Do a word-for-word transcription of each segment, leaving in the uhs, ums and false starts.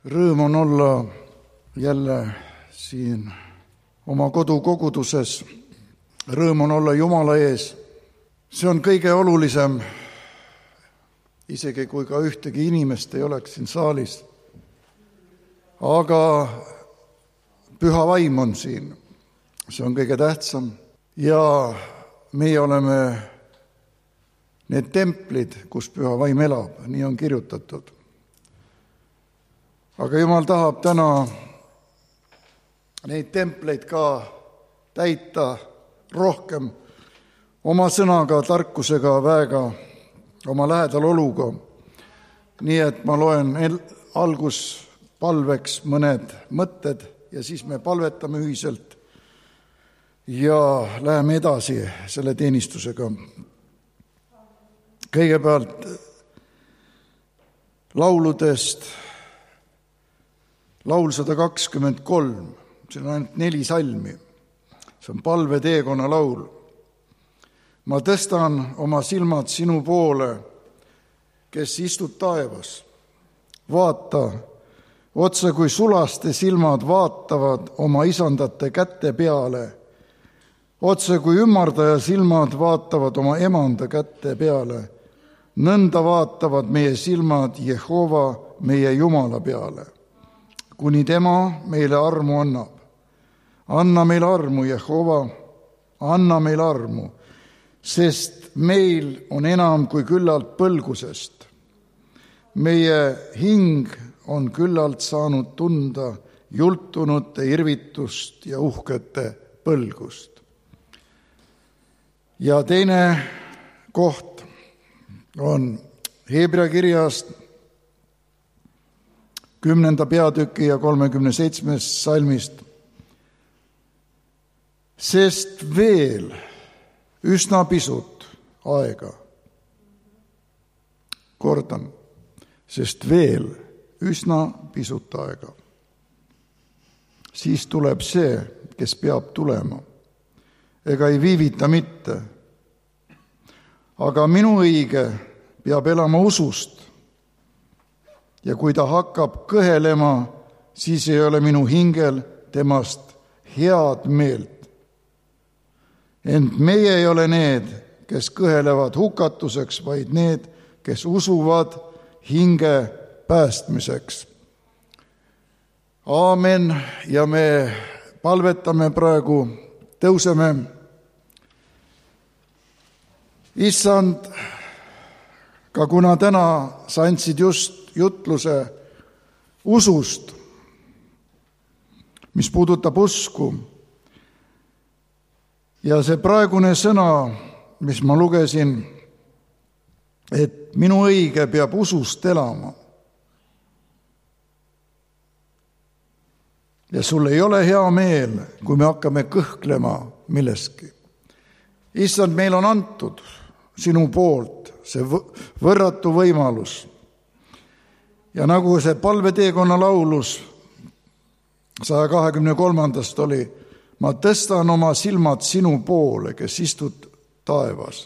Rõõm on olla jälle siin oma kodukoguduses. Rõõm on olla Jumala ees. See on kõige olulisem, isegi kui ka ühtegi inimest ei oleks siin saalis. Aga püha vaim on siin. See on kõige tähtsam. Ja meie oleme need templid, kus püha vaim elab. Nii on kirjutatud. Aga Jumal tahab täna neid templeid ka täita rohkem oma sõnaga, tarkusega, väega, oma lähedal oluga. Nii et ma loen alguspalveks mõned mõtted ja siis me palvetame ühiselt ja läheme edasi selle teenistusega. Kõigepealt lauludest laul sada kakskümmend kolm, see on ainult neli salmi, see on palve teekonna laul. Ma tõstan oma silmad sinu poole, kes istud taevas. Vaata, otsa kui sulaste silmad vaatavad oma isandate kätte peale, otsa kui ümmardaja silmad vaatavad oma emanda kätte peale, nõnda vaatavad meie silmad Jehova, meie Jumala peale. Kuni tema meile armu annab. Anna meil armu, Jehova, anna meil armu, sest meil on enam kui küllalt põlgusest. Meie hing on küllalt saanud tunda jultunute irvitust ja uhkete põlgust. Ja teine koht on Heebrea kirjast kümnenda peatüki ja kolmekümne seitsmest salmist. Sest veel üsna pisut aega. Kordan, sest veel üsna pisut aega. Siis tuleb see, kes peab tulema. Ega ei viivita mitte. Aga minu õige peab elama usust. Ja kui ta hakkab kõhelema, siis ei ole minu hingel temast head meelt. Ent meie ei ole need, kes kõhelevad hukatuseks, vaid need, kes usuvad hinge päästmiseks. Aamen, ja me palvetame praegu, tõuseme. Issand, ka kuna täna sa andsid just jutluse usust, mis puudutab usku. Ja see praegune sõna, mis ma lugesin, et minu õige peab usust elama. Ja sul ei ole hea meel, kui me hakkame kõhklema milleski. Issand, meil on antud sinu poolt see võrratu võimalus. Ja nagu see palveteekonna laulus saja kahekümne kolmandast oli, ma tõstan oma silmad sinu poole, kes istud taevas.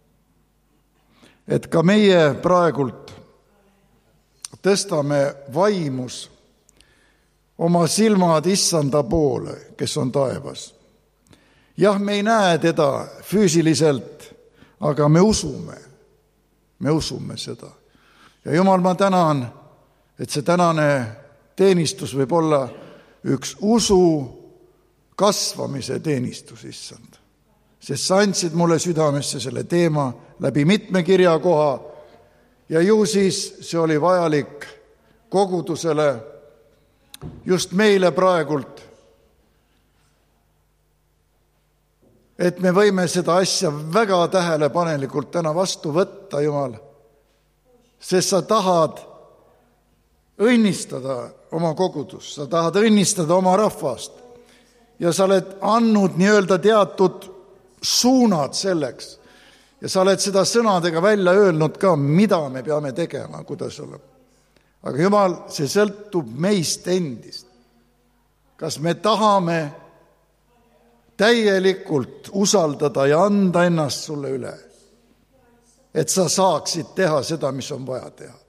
Et ka meie praegult tõstame vaimus oma silmad issanda poole, kes on taevas. Jah, me ei näe teda füüsiliselt, aga me usume, me usume seda. Ja Jumal, ma tänan, et see tänane teenistus võib olla üks usu kasvamise teenistus, issand. Sest sa andsid mulle südamesse selle teema läbi mitme kirjakoha ja ju siis see oli vajalik kogudusele, just meile praegult, et me võime seda asja väga tähelepanelikult täna vastu võtta, Jumal, sest sa tahad õnnistada oma kogudust, sa tahad õnnistada oma rahvast ja sa oled andnud nii-öelda teatud suunad selleks ja sa oled seda sõnadega välja öelnud ka, mida me peame tegema, kuidas olema. Aga Jumal, see sõltub meist endist. Kas me tahame täielikult usaldada ja anda ennast sulle üle, et sa saaksid teha seda, mis on vaja teha.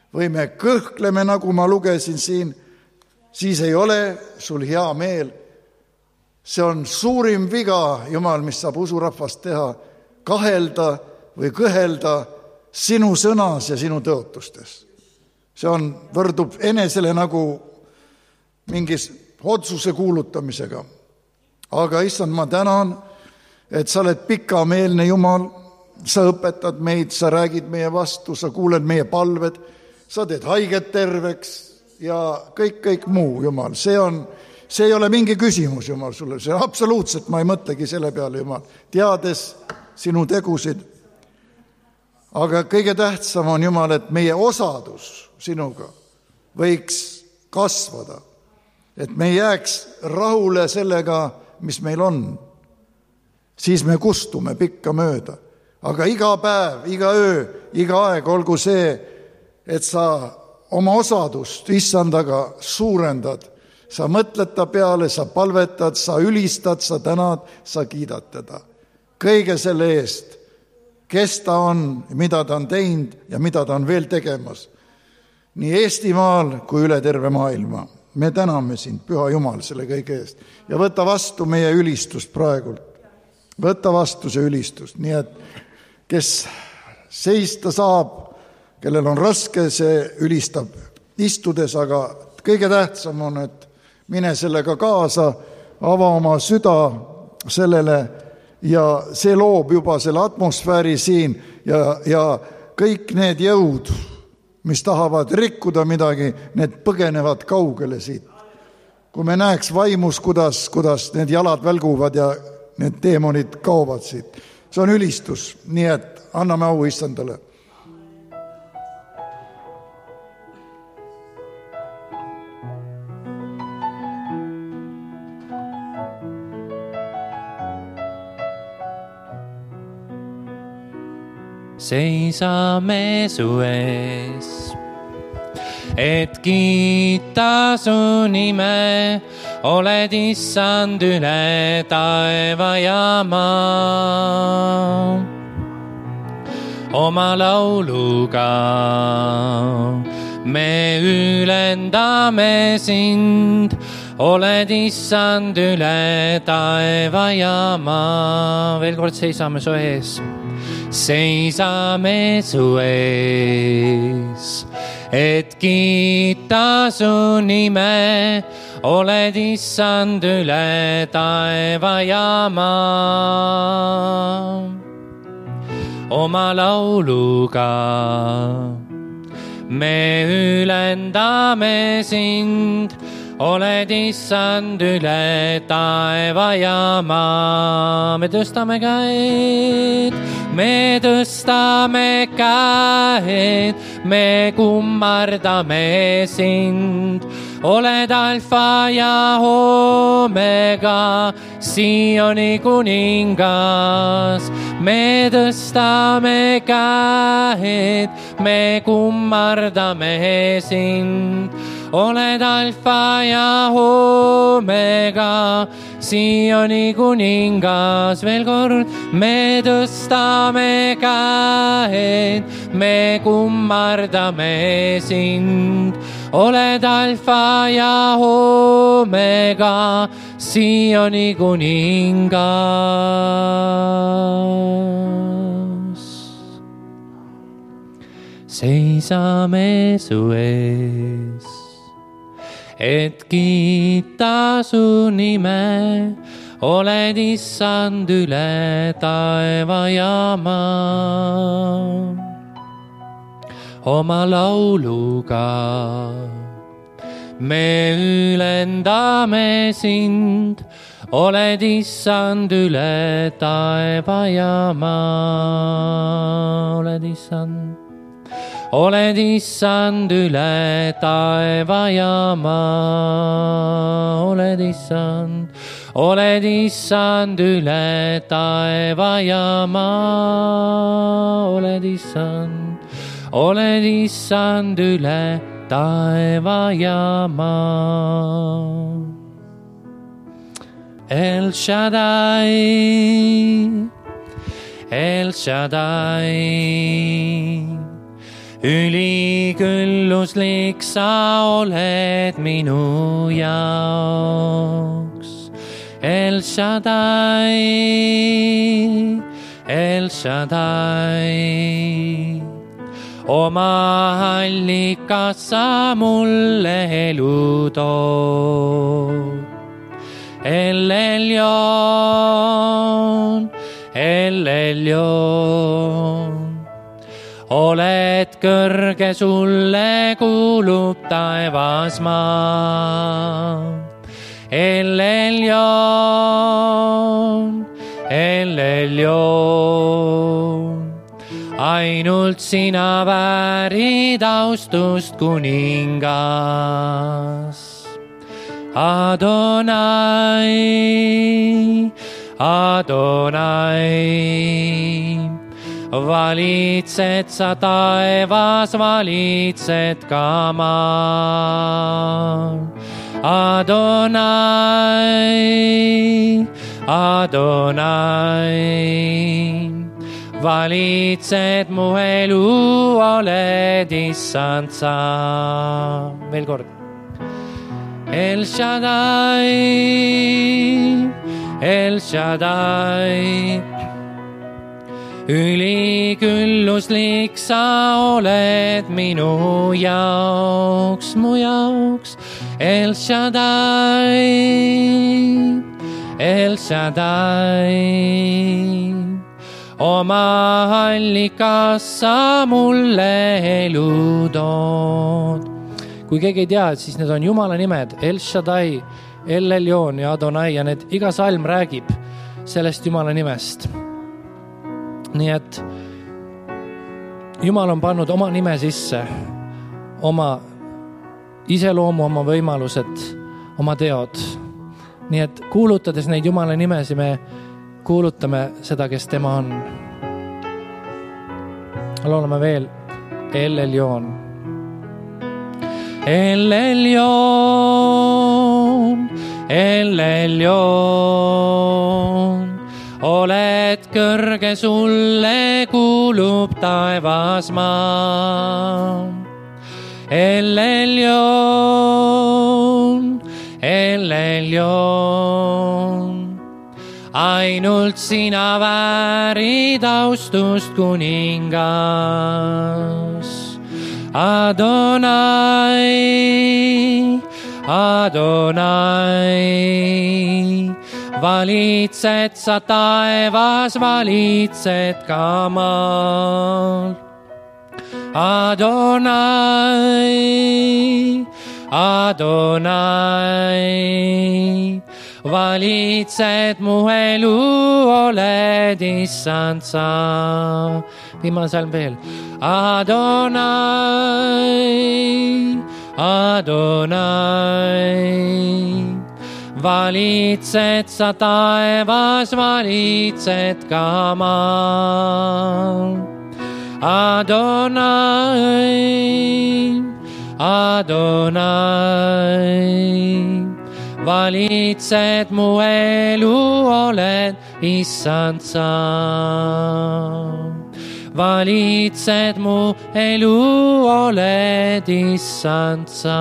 või me kõhkleme, nagu ma lugesin siin, siis ei ole sul hea meel. See on suurim viga, Jumal, mis saab usurahvast teha, kahelda või kõhelda sinu sõnas ja sinu tõotustes. See on, võrdub enesele nagu mingis otsuse kuulutamisega. Aga issand, ma tänan, et sa oled pikameelne Jumal, sa õpetad meid, sa räägid meie vastu, sa kuuled meie palved, sa teed haiget terveks ja kõik, kõik muu, Jumal. See on, see ei ole mingi küsimus, Jumal, sulle. See absoluutselt, ma ei mõtlegi selle peale, Jumal, teades sinu tegusid. Aga kõige tähtsam on, Jumal, et meie osadus sinuga võiks kasvada. Et me ei jääks rahule sellega, mis meil on. Siis me kustume pikka mööda. Aga iga päev, iga öö, iga aeg olgu see, et sa oma osadust issandaga suurendad. Sa mõtled ta peale, sa palvetad, sa ülistad, sa tänad, sa kiidad teda. Kõige selle eest, kes ta on, mida ta on teinud ja mida ta on veel tegemas. Nii Eestimaal kui üle terve maailma. Me täname sind, Püha Jumal, selle kõige eest. Ja võta vastu meie ülistust praegult. Võta vastu see ülistus. Nii et kes seista saab, kellel on raske, see ülistab istudes, aga kõige tähtsam on, et mine sellega kaasa, ava oma süda sellele ja see loob juba selle atmosfääri siin ja, ja kõik need jõud, mis tahavad rikkuda midagi, need põgenevad kaugele siit. Kui me näeks vaimus, kuidas, kuidas need jalad välguvad ja need teemonid kaovad siit. See on ülistus, nii et anname au issandale. Seisame su ees, et kiita su nime, oled issand üle taeva ja maa. Oma lauluga me ülendame sind, oled issand üle taeva ja maa. Veel kord seisame su ees. Seisame su ees, et kiita su nime, oled issand üle taeva ja maa. Oma lauluga me ülendame sind, oled issand üle taeva ja maa. Me tõstame käed, me tõstame käed, me kummardame sind. Oled alfa ja omega, Sioni kuningas. Me tõstame käed, me kummardame sind. Oled alfa ja omega, Sioni kuningas. Veel kord, me tõstame käed, me kummardame sind. Oled alfa ja omega, Sioni kuningas. Seisame su ees, et kiita su nime, oled issand üle taeva ja maa. Oma lauluga me ülendame sind, oled issand üle taeva ja maa. Oled issand, oled issand üle taeva ja maa. Oled issand, oled issand üle taeva ja maa. Oled issand, oled issand üle taeva ja maa. El Shaddai, El Shaddai, ülikülluslik sa oled minu jaoks. El Shaddai, El Shaddai, oma allikas sa mulle elu tood. El Elyon, El Elyon, oled kõrge, sulle kuulub taevas maa. El Elyon, El Elyon, ainult sina väärid austust, kuningas. Adonai, Adonai, valitsed sa taevas, valitsed ka maal. Adonai, Adonai, valitsed mu elu, oled issand sa. Veel kord. El Shaddai, El Shaddai, ülikülluslik sa oled minu jaoks, mu jaoks. El Shaddai, El Shaddai, oma allikas sa mulle elu tood. Kui keegi ei tea, siis need on Jumala nimed, El Shaddai, El Elyon ja Adonai, ja need iga salm räägib sellest Jumala nimest. Nii et Jumal on pannud oma nime sisse, oma iseloomu, oma võimalused, oma teod. Nii et kuulutades neid Jumala nimesi, me kuulutame seda, kes tema on. Laulame veel El Elyon. El Elyon, El Elyon, oled kõrge, sulle kuulub taevas maa. El Elyon, El Elyon, ainult sina väärid austust, kuningas. Adonai, Adonai, valitsed sa taevas, valitsed ka maal. Adonai, Adonai, valitsed mu elu, oled issand sa. Viimane salm veel. Adonai, Adonai, valitsed sa taevas, valitsed ka maal. Adonai, Adonai, valitsed mu elu, oled issand sa. Valitsed mu elu, oled issand sa.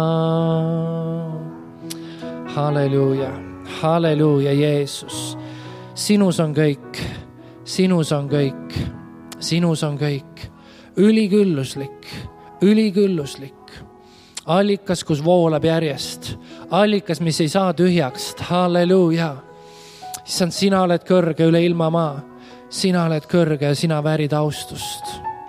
Halleluuja, halleluuja, Jeesus. Sinus on kõik, sinus on kõik, sinus on kõik. Ülikülluslik, ülikülluslik. Allikas, kus voolab järjest. Allikas, mis ei saa tühjaks. Halleluuja. Issand, sina oled kõrge üle ilma maa. Sina oled kõrge ja sina väärid austust.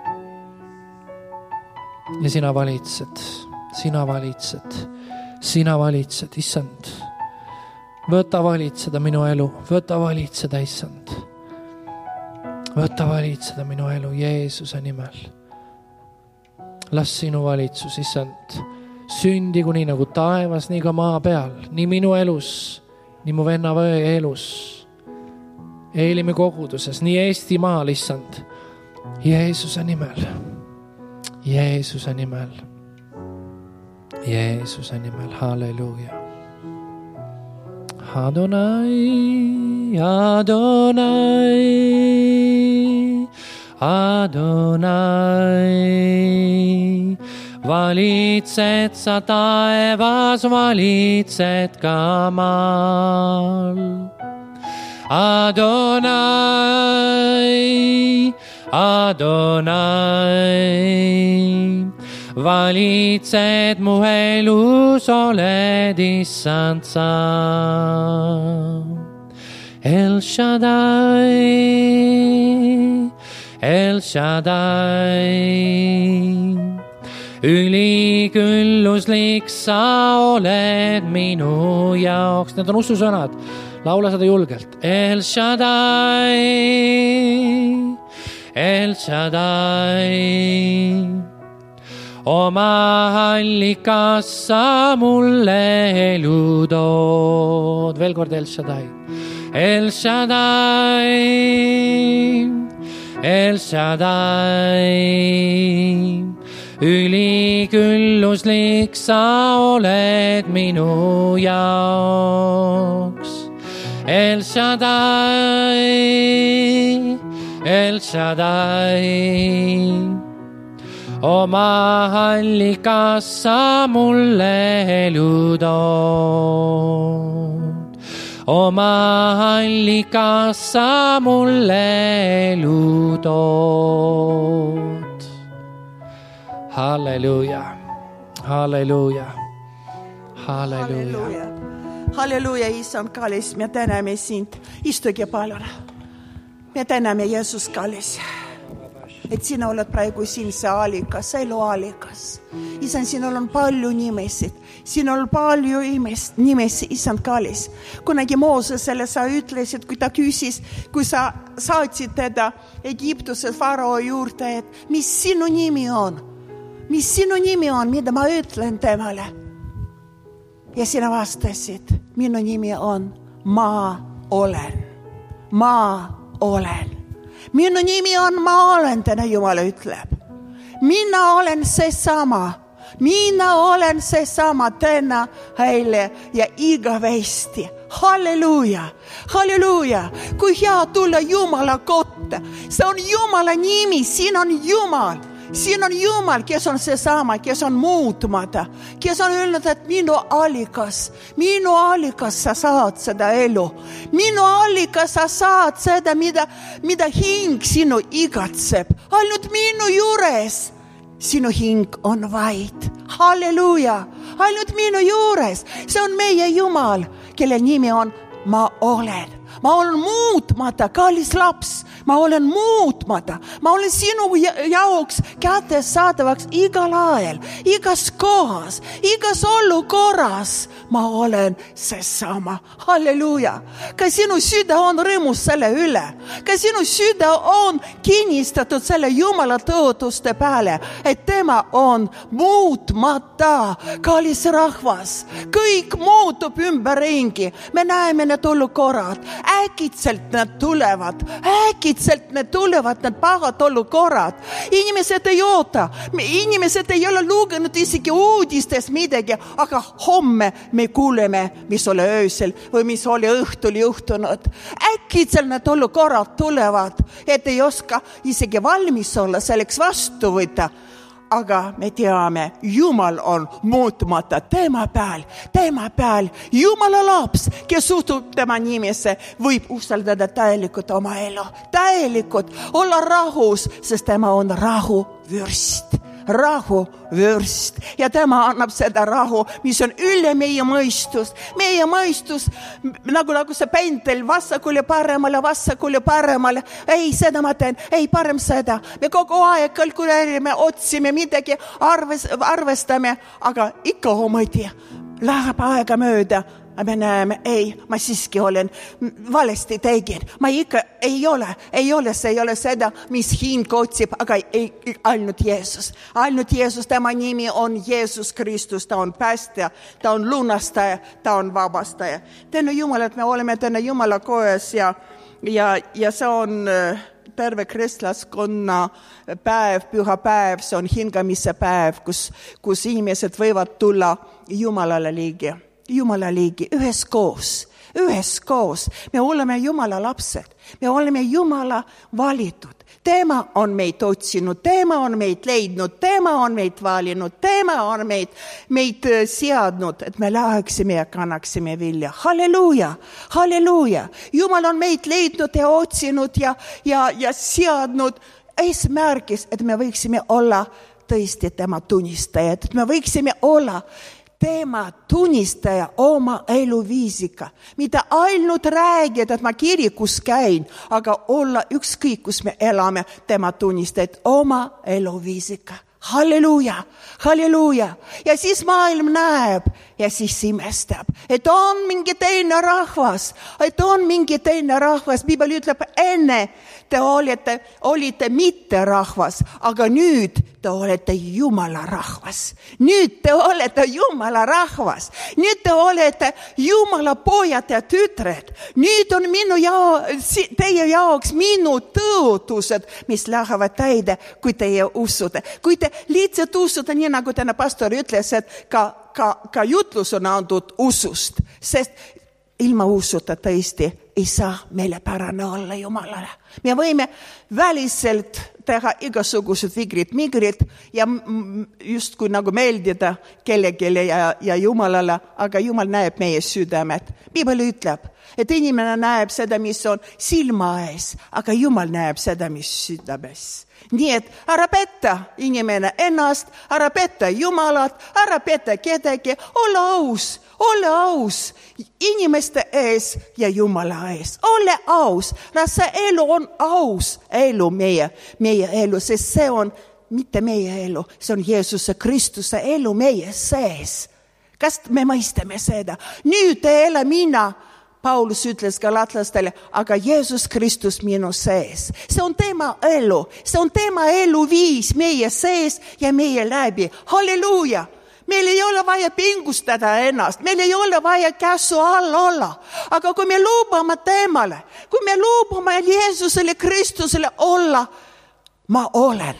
Ja sina valitsed, sina valitsed, sina valitsed, issand. Võta valitseda minu elu, võta valitseda, issand. Võta valitseda minu elu Jeesuse nimel. Las sinu valitsus, issand, sündigu nii nagu taevas, nii ka maa peal, nii minu elus, nii mu venna või elus. Eelimi koguduses, nii Eestimaal, issand, Jeesuse nimel, Jeesuse nimel, Jeesuse nimel, halleluuja. Adonai, Adonai, Adonai. Valitsed sa taevas, valitsed ka maal. Adonai, Adonai. Valitsed mu elus, oled issand sa. El Shaddai, El Shaddai. Ülikülluslik sa oled minu jaoks. Need on ususõnad. Laula seda julgelt. El Shaddai, El Shaddai. Oma allikas sa mulle elu tood. Veel kord El Shaddai. El Shaddai, El Shaddai. Ülikülluslik sa oled minu jaoks. El Shaddai, El Shaddai. Oma allikas sa mulle elu tood. Oma allikas sa mulle elu tood. Halleluja, halleluja, halleluja. Halleluja, issand kallis, me täname sind. Istuge palun. Me täname Jeesus kallis, et sina oled praegu siin see allikas, elu allikas. Issand, sinul on palju nimesid. Sinul on palju nimesid, issand kallis. Kunagi Moosesele sa ütlesid, kui ta küsis, kui sa saatsid teda Egiptuse farao juurde, et mis sinu nimi on? Mis sinu nimi on, mida ma ütlen temale? Ja sina vastasid, minu nimi on Ma olen. Ma olen. Minu nimi on Ma olen, täna Jumala ütleb. Mina olen see sama. Mina olen see sama täna, eile ja igavesti. Halleluja, halleluja. Kui hea tulla Jumala kotta. See on Jumala nimi, siin on Jumal. Siin on Jumal, kes on see sama, kes on muutmata, kes on öelnud, et minu allikas, minu allikas sa saad seda elu. Minu allikas sa saad seda, mida, mida hing sinu igatseb. Ainult minu juures. Sinu hing on vaid. Halleluja. Ainult minu juures. See on meie Jumal, kelle nimi on Ma olen. Ma olen muutmata, kallis laps. Ma olen muutmata. Ma olen sinu jaoks kättesaadavaks igal ajal, igas kohas, igas olukorras. Ma olen seesama. Halleluja. Ka sinu süda on rõõmus selle üle. Ka sinu süda on kinnistatud selle Jumala tõotuste peale, et tema on muutmata. Kallis rahvas, kõik muutub ümberringi. Me näeme need olukorrad. Äkitselt need tulevad. Äkitselt need tulevad, need pahad olukorrad. Inimesed ei oota. Inimesed ei ole lugenud isegi uudistes midagi, aga homme me kuuleme, mis oli öösel või mis oli õhtul juhtunud. Äkitselt need olukorrad tulevad, et ei oska isegi valmis olla selleks vastu võtta. Aga me teame, Jumal on muutmata tema peal, tema peal. Jumala laps, kes suhtub tema nimesse, võib usaldada täielikult oma elu. Täielikult olla rahus, sest tema on rahu vürst. Rahu vürst. Ja tema annab seda rahu, mis on üle meie mõistus. Meie mõistus, nagu, nagu see pendel, vassakule paremale, vassakule paremale. Ei, seda ma teen, ei parem seda. Me kogu aeg kalkuleerime, otsime midagi, arves, arvestame, aga ikka ometi läheb aega mööda. Me näeme, ei, ma siiski olen valesti tegin. Ma ikka ei ole, ei ole, see ei ole seda, mis hing otsib, aga ei, ainult Jeesus. Ainult Jeesus, tema nimi on Jeesus Kristus, ta on päästja, ta on lunastaja, ta on vabastaja. Tänu Jumala, et me oleme täna Jumala kojas ja, ja, ja see on terve kristlaskonna päev, püha päev, see on hingamise päev, kus, kus inimesed võivad tulla Jumalale ligi. Jumala liigi üheskoos, üheskoos. Me oleme Jumala lapsed, me oleme Jumala valitud. Tema on meid otsinud, tema on meid leidnud, tema on meid valinud, tema on meid, meid seadnud, et me läheksime ja kannaksime vilja. Halleluuja, halleluuja. Jumal on meid leidnud ja otsinud ja, ja, ja seadnud eesmärgis, et me võiksime olla tõesti tema tunnistajad, et me võiksime olla tema tunnistaja oma eluviisiga. Mida ainult räägida, et ma kirikus käin, aga olla ükskõik, kus me elame, tema tunnistajad oma eluviisiga. Halleluuja, halleluuja. Ja siis maailm näeb ja siis imestab, et on mingi teine rahvas, et on mingi teine rahvas. Piibel ütleb, enne te olete, olite mitte rahvas, aga nüüd te olete Jumala rahvas. Nüüd te olete Jumala rahvas. Nüüd te olete Jumala pojad ja tütred. Nüüd on minu ja, teie jaoks minu tõotused, mis lähevad täide, kui teie usute. Kui te lihtsalt usuda, nii nagu täna pastor ütles, et ka, ka, ka jutlus on antud usust, sest ilma usuta tõesti ei saa meelepärane olla Jumalale. Me võime väliselt teha igasugused vigrid, migrid ja just kui nagu meeldida kellegile ja, ja Jumalale, aga Jumal näeb meie südamed. Piibel ütleb, et inimene näeb seda, mis on silma ees, aga Jumal näeb seda, mis südames. Nii et ära petta inimene ennast, ära petta Jumalat, ära petta kedagi, ole aus, ole aus inimeste ees ja Jumala ees. Ole aus, see elu on aus elu meie, meie elu, sest see on mitte meie elu, see on Jeesuse Kristuse elu meie sees. Kas me mõistame seda? Nüüd ei ole mina, Paulus ütles galatlastele, aga Jeesus Kristus minu sees. See on tema elu, see on tema elu viis meie sees ja meie läbi. Halleluuja! Meil ei ole vaja pingustada ennast, meil ei ole vaja käsu all olla. Aga kui me lubame temale, kui me lubame Jeesusele Kristusele olla, ma olen,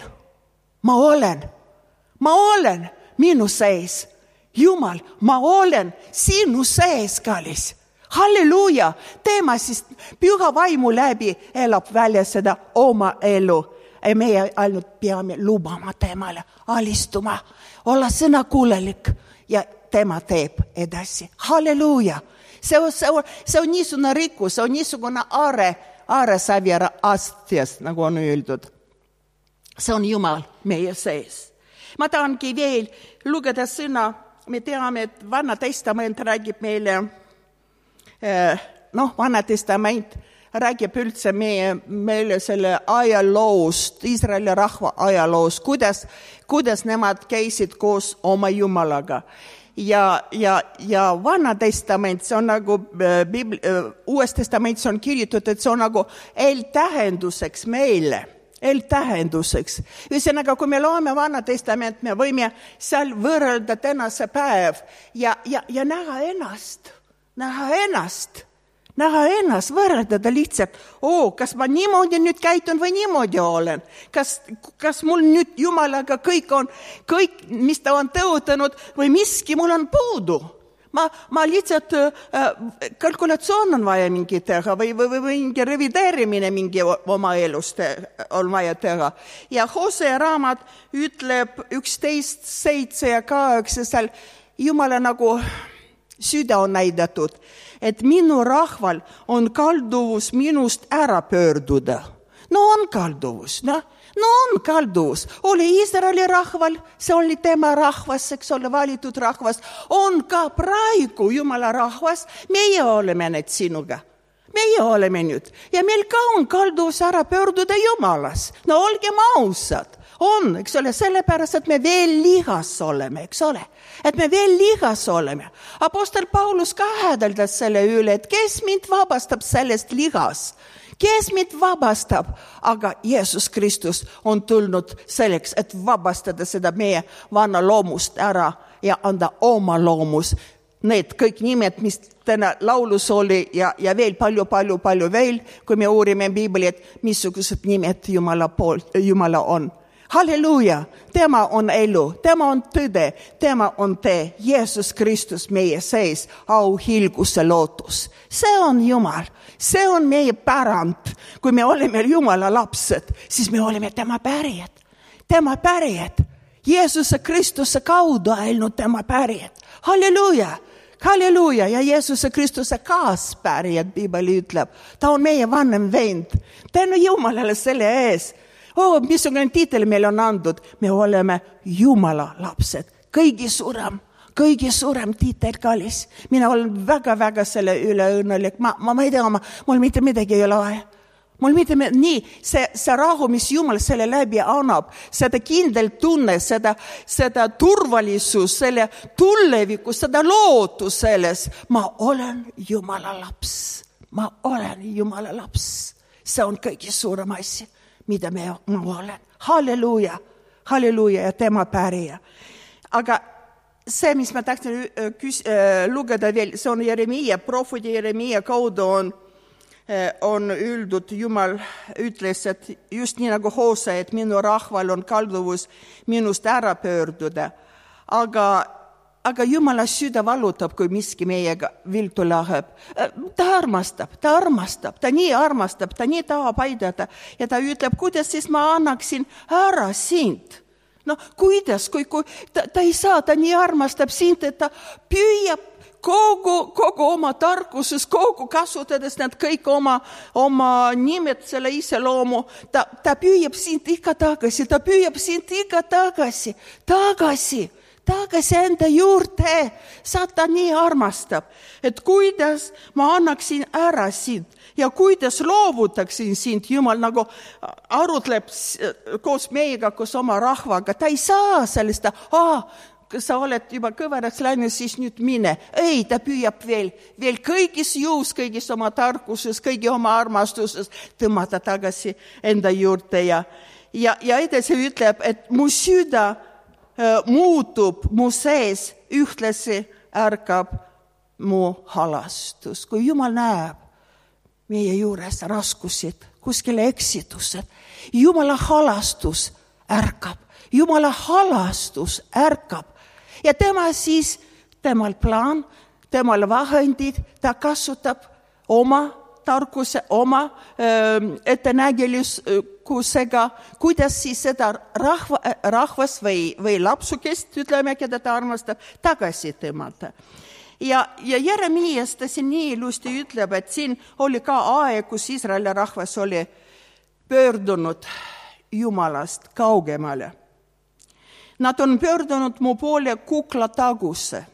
ma olen, ma olen minu sees. Jumal, ma olen sinu sees, kallis. Halleluuja, tema siis püha vaimu läbi elab välja seda oma elu. Ja meie ainult peame lubama temale, alistuma, olla sõnakuulelik ja tema teeb edasi. Halleluuja, see on, see on, see on niisugune rikkus, see on niisugune are, are savjara astias, nagu on öeldud. See on Jumal meie sees. Ma tahangi veel lugeda sõna, me teame, et Vana Testament räägib meile noh, Vana Testament räägib üldse meie, meile selle ajaloost, Iisraeli rahva ajaloost, kuidas, kuidas nemad käisid koos oma Jumalaga. Ja, ja, ja Vana Testament, see on nagu, Bibli, Uues Testament, see on kirjutatud, et see on nagu eeltähenduseks meile. Eeltähenduseks. Ühesõnaga, kui me loome Vana Testament, me võime seal võrrelda tänase päev ja, ja, ja näha ennast. Näha ennast, näha ennast, võrreldada lihtsalt, oo, kas ma niimoodi nüüd käitun või niimoodi olen? Kas, kas mul nüüd Jumalaga kõik on, kõik, mis ta on tõotanud või miski mul on puudu? Ma, ma lihtsalt äh, kalkulatsioon on vaja mingi teha või, või, või mingi revideerimine mingi oma elust on vaja teha. Ja Hosea raamat ütleb üksteist, seitse ja kaheksa seal Jumala nagu süda on näidatud, et minu rahval on kalduvus minust ära pöörduda. No on kalduvus, no, no on kalduvus. Oli Iisraeli rahval, see oli tema rahvas, eks ole, valitud rahvas. On ka praegu Jumala rahvas, meie oleme need sinuga. Meie oleme nüüd. Ja meil ka on kalduvus ära pöörduda Jumalas. No olgem ausad. On, eks ole, sellepärast, et me veel lihas oleme, eks ole. Et me veel lihas oleme. Apostel Paulus ka hädeldas selle üle, et kes mind vabastab sellest lihas? Kes mind vabastab? Aga Jeesus Kristus on tulnud selleks, et vabastada seda meie vana loomust ära ja anda oma loomus. Need kõik nimed, mis täna laulus oli ja, ja veel palju, palju, palju veel, kui me uurime Piiblit, missugused nimed Jumala, poolt, Jumala on. Halleluja, tema on elu, tema on tõde, tema on tee, Jeesus Kristus meie sees, au, hilguse, lootus. See on Jumal, see on meie pärand. Kui me oleme Jumala lapsed, siis me oleme tema pärijad, tema pärijad. Jeesuse Kristuse kaudu ainult tema pärijad. Halleluja, halleluja ja Jeesuse Kristuse kaaspärijad, Piibel ütleb. Ta on meie vanem vend. Tänu Jumalale selle ees. Oh, missugune tiitel meil on andud. Me oleme Jumala lapsed. Kõigi suurem, kõigi suurem tiitel, kallis. Mina olen väga-väga selle üle õnnelik. Ma, ma, ma ei tea, ma, mul mitte midagi ei ole vaja. Mul mitte midagi, nii, see, see rahu, mis Jumal selle läbi annab, seda kindel tunne, seda, seda turvalisus, selle tulevikus, seda lootus selles. Ma olen Jumala laps. Ma olen Jumala laps. See on kõigi suurem asi. Mida me, ma olen. Halleluja, halleluja ja tema pärija. Aga see, mis ma tahtsin küs, äh, lugeda veel, see on Jeremia, prohveti Jeremia kaudu on, äh, on üldud, Jumal ütles, et just nii nagu Hoose, et minu rahval on kalduvus minust ära pöörduda. Aga Aga Jumala süda valutab, kui miski meiega viltu läheb. Ta armastab, ta armastab, ta nii armastab, ta nii tahab aidata. Ja ta ütleb, kuidas siis ma annaksin ära sind. No kuidas, kui, kui ta, ta ei saa, ta nii armastab sind, et ta püüab kogu, kogu oma tarkuses, kogu kasutades need kõik oma, oma nimed, selle iseloomu. Ta, ta püüab sind ikka tagasi, ta püüab sind ikka tagasi, tagasi. Tagasi enda juurde, saad ta nii armastab, et kuidas ma annaksin ära sind ja kuidas loovutaksin sind, Jumal nagu arutleb koos meiega, koos oma rahvaga. Ta ei saa sellist, ah, sa oled juba kõveraks läinud, siis nüüd mine. Ei, ta püüab veel, veel kõigis jõus, kõigis oma tarkuses, kõigi oma armastuses tõmmata tagasi enda juurde ja, ja, ja edasi ütleb, et mu süda muutub mu sees, ühtlasi ärkab mu halastus. Kui Jumal näeb meie juures raskusid, kuskile eksitused, Jumala halastus ärkab, Jumala halastus ärkab ja tema siis, temal plaan, temal vahendid, ta kasutab oma tarkuse, oma öö, ettenägeluskusega, kuidas siis seda rahva, rahvas või, või lapsukest, ütleme, keda ta armastab, tagasi tõmmata. Ja, ja Jeremias ta siin nii ilusti ütleb, et siin oli ka aeg, kus Iisraeli rahvas oli pöördunud Jumalast kaugemale. Nad on pöördunud mu poole kuklataguse.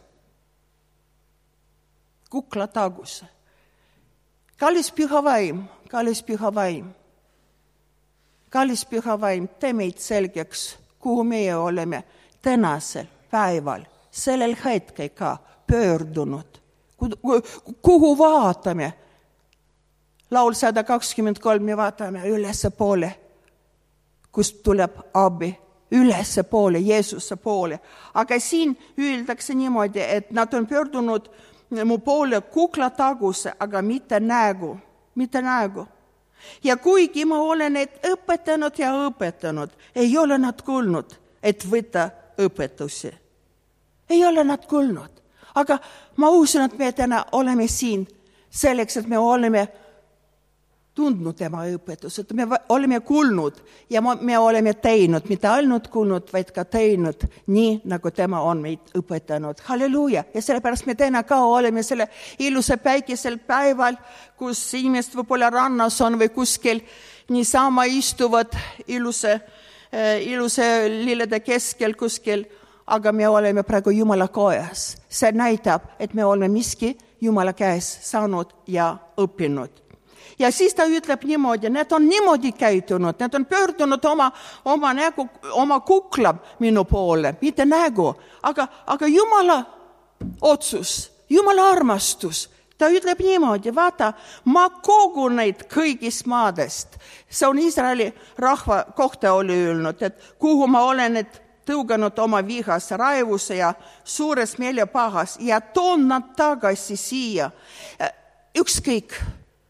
Kuklataguse. Kallis püha vaim, kallis püha vaim, kallis püha vaim, tee meid selgeks, kuhu meie oleme tänasel päeval, sellel hetkel ka pöördunud, kuhu vaatame. Laul sada kakskümmend kolm, me vaatame ülesse poole, kust tuleb abi, ülesse poole, Jeesuse poole. Aga siin öeldakse niimoodi, et nad on pöördunud mu poole kuklataguse, aga mitte nägu, mitte nägu. Ja kuigi ma olen neid õpetanud ja õpetanud, ei ole nad kuulnud, et võtta õpetusi. Ei ole nad kuulnud. Aga ma usun, et me täna oleme siin selleks, et me oleme tundnud tema õpetused, me oleme kuulnud ja me oleme teinud, mitte ainult kuulnud, vaid ka teinud nii, nagu tema on meid õpetanud. Halleluja! Ja sellepärast me täna ka oleme selle ilusa päikesel päeval, kus inimesed võib-olla rannas on või kuskil niisama istuvad iluse, iluse lillede keskel kuskil, aga me oleme praegu Jumala kojas. See näitab, et me oleme miski Jumala käes saanud ja õppinud. Ja siis ta ütleb niimoodi, need on niimoodi käitunud, need on pöördunud oma, oma, nägu, oma kukla minu poole, mitte nägu, aga, aga Jumala otsus, Jumala armastus. Ta ütleb niimoodi, vaata, ma kogun neid kõigist maadest. See on Iisraeli rahva kohta oli öelnud, et kuhu ma olen need tõuganud oma vihas, raevuse ja suures meelepahas ja toon nad tagasi siia. Ükskõik,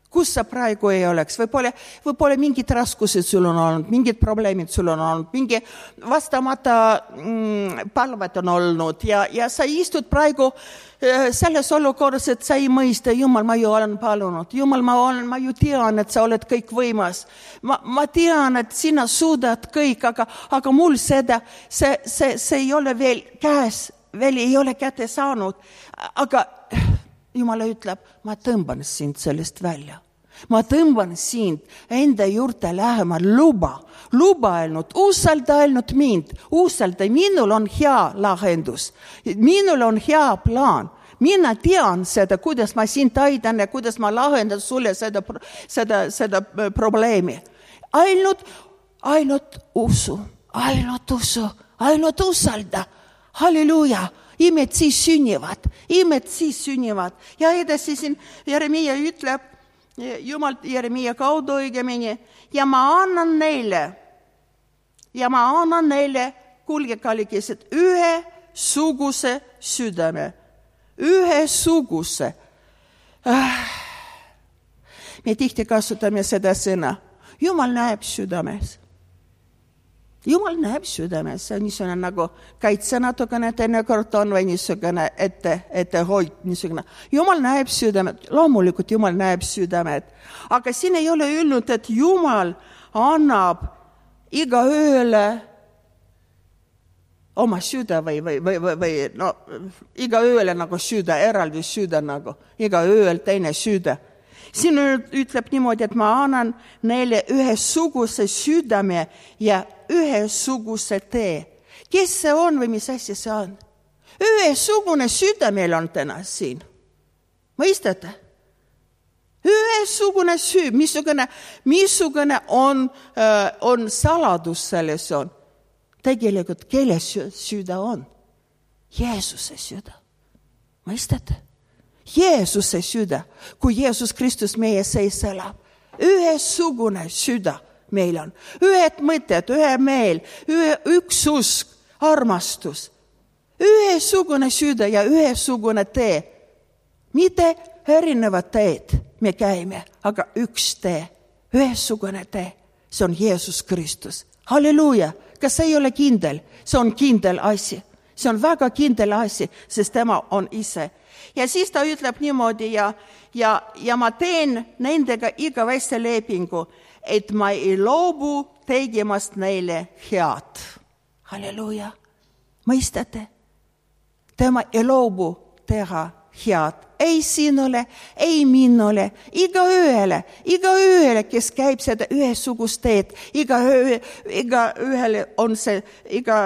kus sa praegu ei oleks, võib-olla, võib-olla mingid raskused sul on olnud, mingid probleemid sul on olnud, mingi vastamata mm, palved on olnud ja, ja sa istud praegu äh, selles olukorras, et sa ei mõista, Jumal, ma ju olen palunud, Jumal, ma, olen, ma ju tean, et sa oled kõik võimas. Ma, ma tean, et sina suudad kõik, aga, aga mul seda, see, see, see ei ole veel käes, veel ei ole kätte saanud, aga Jumala ütleb, ma tõmban sind sellest välja. Ma tõmban sind enda juurde lähema, luba, luba ainult, usalda ainult mind, usalda, minul on hea lahendus, minul on hea plaan. Mina tean seda, kuidas ma sind aidan ja kuidas ma lahendan sulle seda, seda, seda probleemi. Ainult, ainult usu, ainult usu, ainult usalda. Halleluuja. Imed siis sünnivad, imed siis sünnivad. Ja edasi siin Jeremia ütleb, Jumal Jeremia kaudu õigemini, ja ma annan neile, ja ma annan neile, kuulge kallikesed, ühe suguse südame, ühe suguse. Ah. Me tihti kasutame seda sõna. Jumal näeb südames. Jumal näeb südames, see on niisugune nagu kaitse natukene teinekord on või niisugune ette, ette hoid. Niisugune. Jumal näeb südamed, loomulikult Jumal näeb südamed, aga siin ei ole öelnud, et Jumal annab iga ööle oma süda või, või, või, või, või no, iga ööle nagu süda, eraldi süda nagu, iga ööl teine süda. Siin ütleb niimoodi, et ma annan neile ühesuguse südame ja ühesuguse tee. Kes see on või mis asja see on? Ühesugune süda meil on täna siin. Mõistate? Ühesugune süü, missugune, missugune on, äh, on saladus selles on. Tegelikult kelle süda on? Jeesuse süda. Mõistate? Jeesuse süda, kui Jeesus Kristus meie sees elab. Ühesugune süda meil on. Ühed mõtted, ühe meel, ühe, üks usk, armastus. Ühesugune süda ja ühesugune tee. Mitte erinevad teed me käime, aga üks tee. Ühesugune tee. See on Jeesus Kristus. Halleluuja. Kas see ei ole kindel? See on kindel asi. See on väga kindel asi, sest tema on ise. Ja siis ta ütleb niimoodi ja, ja, ja ma teen nendega igaveste lepingu, et ma ei loobu tegemast neile head. Halleluja. Mõistate? Tema ei loobu teha head. Ei sinule, ei minule, iga ööle, iga ööle, kes käib seda ühesugust teed, iga, öö, iga ühele on see iga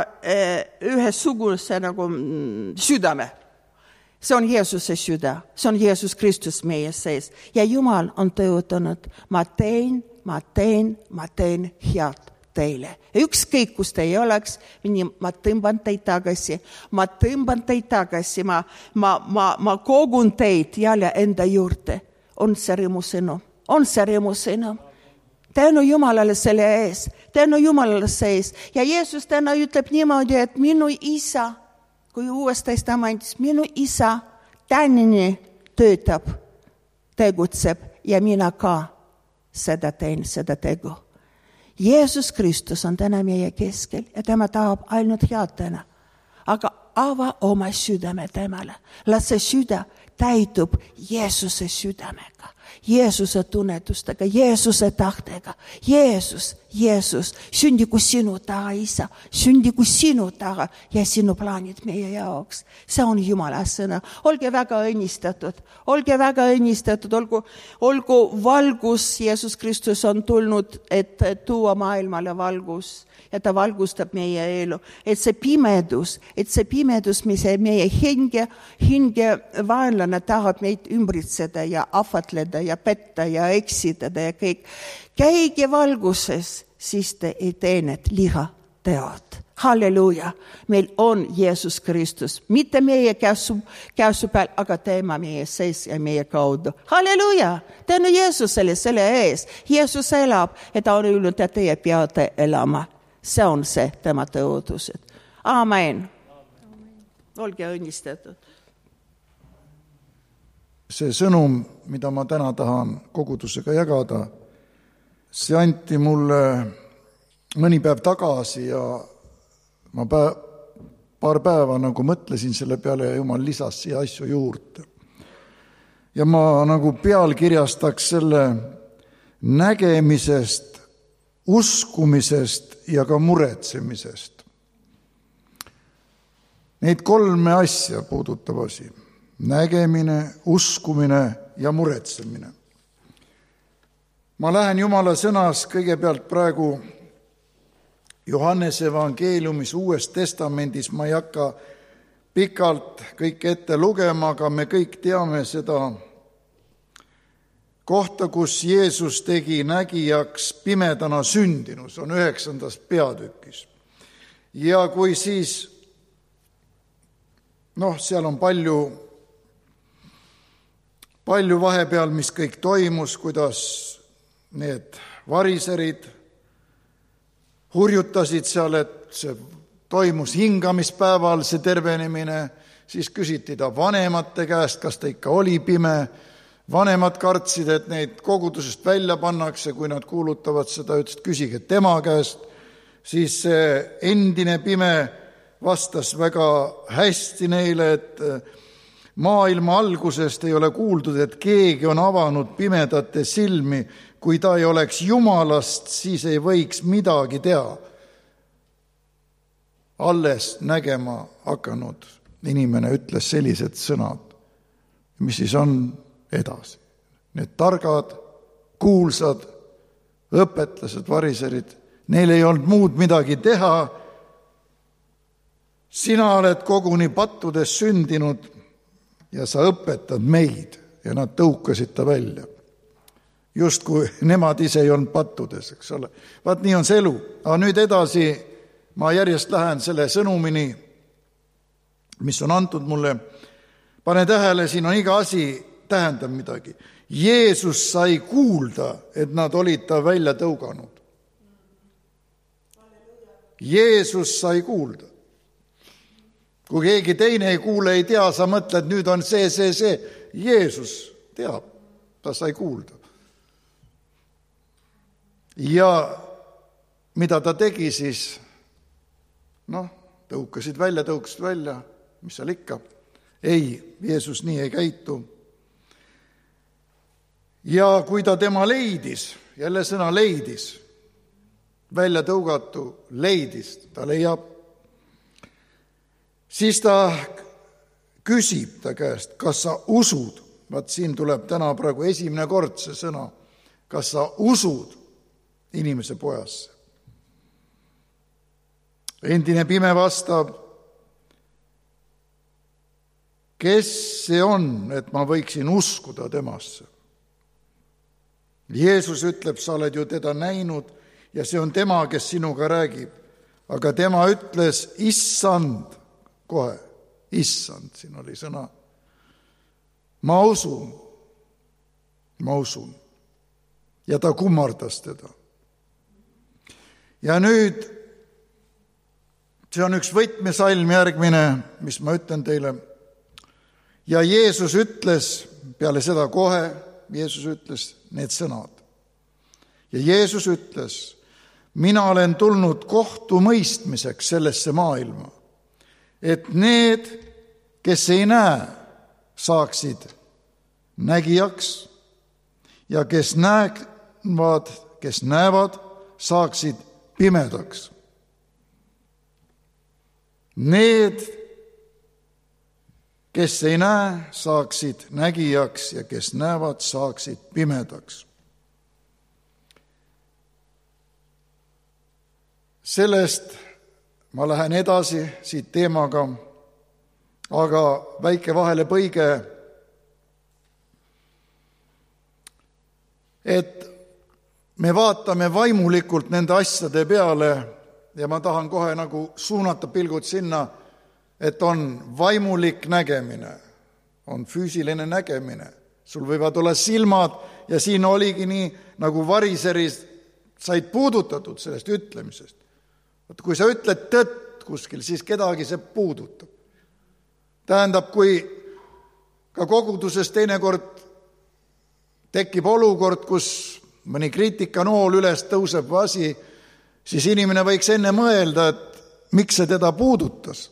ühesuguse nagu südame. See on Jeesuse süda, see on Jeesus Kristus meie sees. Ja Jumal on tõotanud, ma teen, ma teen, ma teen head teile. Ükskõik, kus te ei oleks, ma tõmban teid tagasi, ma tõmban teid tagasi, ma, ma, ma, ma kogun teid jälle enda juurde. On see rõõmusõnum, on see rõõmusõnum. Tänu Jumalale selle ees, tänu Jumalale sees. Ja Jeesus täna ütleb niimoodi, et minu isa, kui Uues Testamendis, minu isa tänini töötab, tegutseb ja mina ka seda teen, seda tegu. Jeesus Kristus on täna meie keskel ja tema tahab ainult head täna. Aga ava oma südame temale. Las see süda täitub Jeesuse südamega, Jeesuse tunnetustega, Jeesuse tahtega. Jeesus, Jeesus, sündigu sinu taha, isa, sündigu sinu taha ja sinu plaanid meie jaoks. See on Jumala sõna. Olge väga õnnistatud, olge väga õnnistatud, olgu, olgu valgus, Jeesus Kristus on tulnud, et tuua maailmale valgus. Ja ta valgustab meie elu, et see pimedus, et see pimedus, mis meie hinge, hinge vaenlane tahab meid ümbritseda ja ahvatleda ja petta ja eksitada ja kõik. Käige valguses, siis te ei tee need liha teod. Halleluja, meil on Jeesus Kristus, mitte meie käsu, käsu peal, aga teema meie sees ja meie kaudu. Halleluja, tänu Jeesusele selle ees. Jeesus elab ja ta on öelnud, et teie peate elama. See on see tema tõotused. Amen. Olge õnnistatud. see sõnum, mida ma täna tahan kogudusega jagada, see anti mulle mõni päev tagasi ja ma päev, paar päeva nagu mõtlesin selle peale ja Jumal lisas siia asju juurde. Ja ma nagu pealkirjastaks selle nägemisest, uskumisest ja ka muretsemisest. Neid kolme asja puudutab asi. Nägemine, uskumine ja muretsemine. Ma lähen Jumala sõnas kõigepealt praegu Johannese evangeeliumis Uues Testamendis, ma ei hakka pikalt kõik ette lugema, aga me kõik teame seda kohta, kus Jeesus tegi nägijaks pimedana sündinu, see on üheksandas peatükis. Ja kui siis, noh, seal on palju, palju vahepeal, mis kõik toimus, kuidas need variserid hurjutasid seal, et see toimus hingamispäeval, see tervenemine, siis küsiti ta vanemate käest, kas ta ikka oli pime. Vanemad kartsid, et neid kogudusest välja pannakse, kui nad kuulutavad seda, ütlesid, küsige tema käest. Siis see endine pime vastas väga hästi neile, et maailma algusest ei ole kuuldud, et keegi on avanud pimedate silmi. Kui ta ei oleks Jumalast, siis ei võiks midagi teha. Alles nägema hakanud inimene ütles sellised sõnad, mis siis on edasi. Need targad, kuulsad, õpetlased, variserid, neil ei olnud muud midagi teha. Sina oled koguni pattudes sündinud ja sa õpetad meid, ja nad tõukasid ta välja. Just kui nemad ise ei olnud pattudes, eks ole. Vaat nii on see elu. Aga nüüd edasi ma järjest lähen selle sõnumini, mis on antud mulle. Pane tähele, siin on iga asi tähendab midagi. Jeesus sai kuulda, et nad olid ta välja tõuganud. Jeesus sai kuulda. Kui keegi teine ei kuule, ei tea, sa mõtled, nüüd on see, see, see. Jeesus teab, ta sai kuulda. Ja mida ta tegi siis? Noh, tõukasid välja, tõukasid välja, mis seal ikka. Ei, Jeesus nii ei käitu. Ja kui ta tema leidis, jälle sõna leidis, välja tõugatu leidis, ta leiab, siis ta küsib ta käest, kas sa usud, vaat siin tuleb täna praegu esimene kord see sõna, kas sa usud inimese pojasse. Endine pime vastab, kes see on, et ma võiksin uskuda temasse. Jeesus ütleb, sa oled ju teda näinud ja see on tema, kes sinuga räägib. Aga tema ütles, issand, kohe, issand, siin oli sõna. Ma usun, ma usun. Ja ta kummardas teda. Ja nüüd, see on üks võtmesalm järgmine, mis ma ütlen teile. Ja Jeesus ütles, peale seda kohe, Jeesus ütles need sõnad. Ja Jeesus ütles, mina olen tulnud kohtumõistmiseks sellesse maailma, et need, kes ei näe, saaksid nägijaks ja kes näevad, kes näevad, saaksid pimedaks. Need, kes ei näe, saaksid nägijaks ja kes näevad, saaksid pimedaks. Sellest ma lähen edasi siit teemaga, aga väike vahelepõige, et me vaatame vaimulikult nende asjade peale ja ma tahan kohe nagu suunata pilgud sinna, et on vaimulik nägemine, on füüsiline nägemine. Sul võivad olla silmad ja siin oligi nii, nagu variseris said puudutatud sellest ütlemisest. Kui sa ütled tõtt kuskil, siis kedagi see puudutab. Tähendab, kui Ka koguduses teinekord tekib olukord, kus mõni kriitikanool üles tõuseb või asi, siis inimene võiks enne mõelda, et miks see teda puudutas.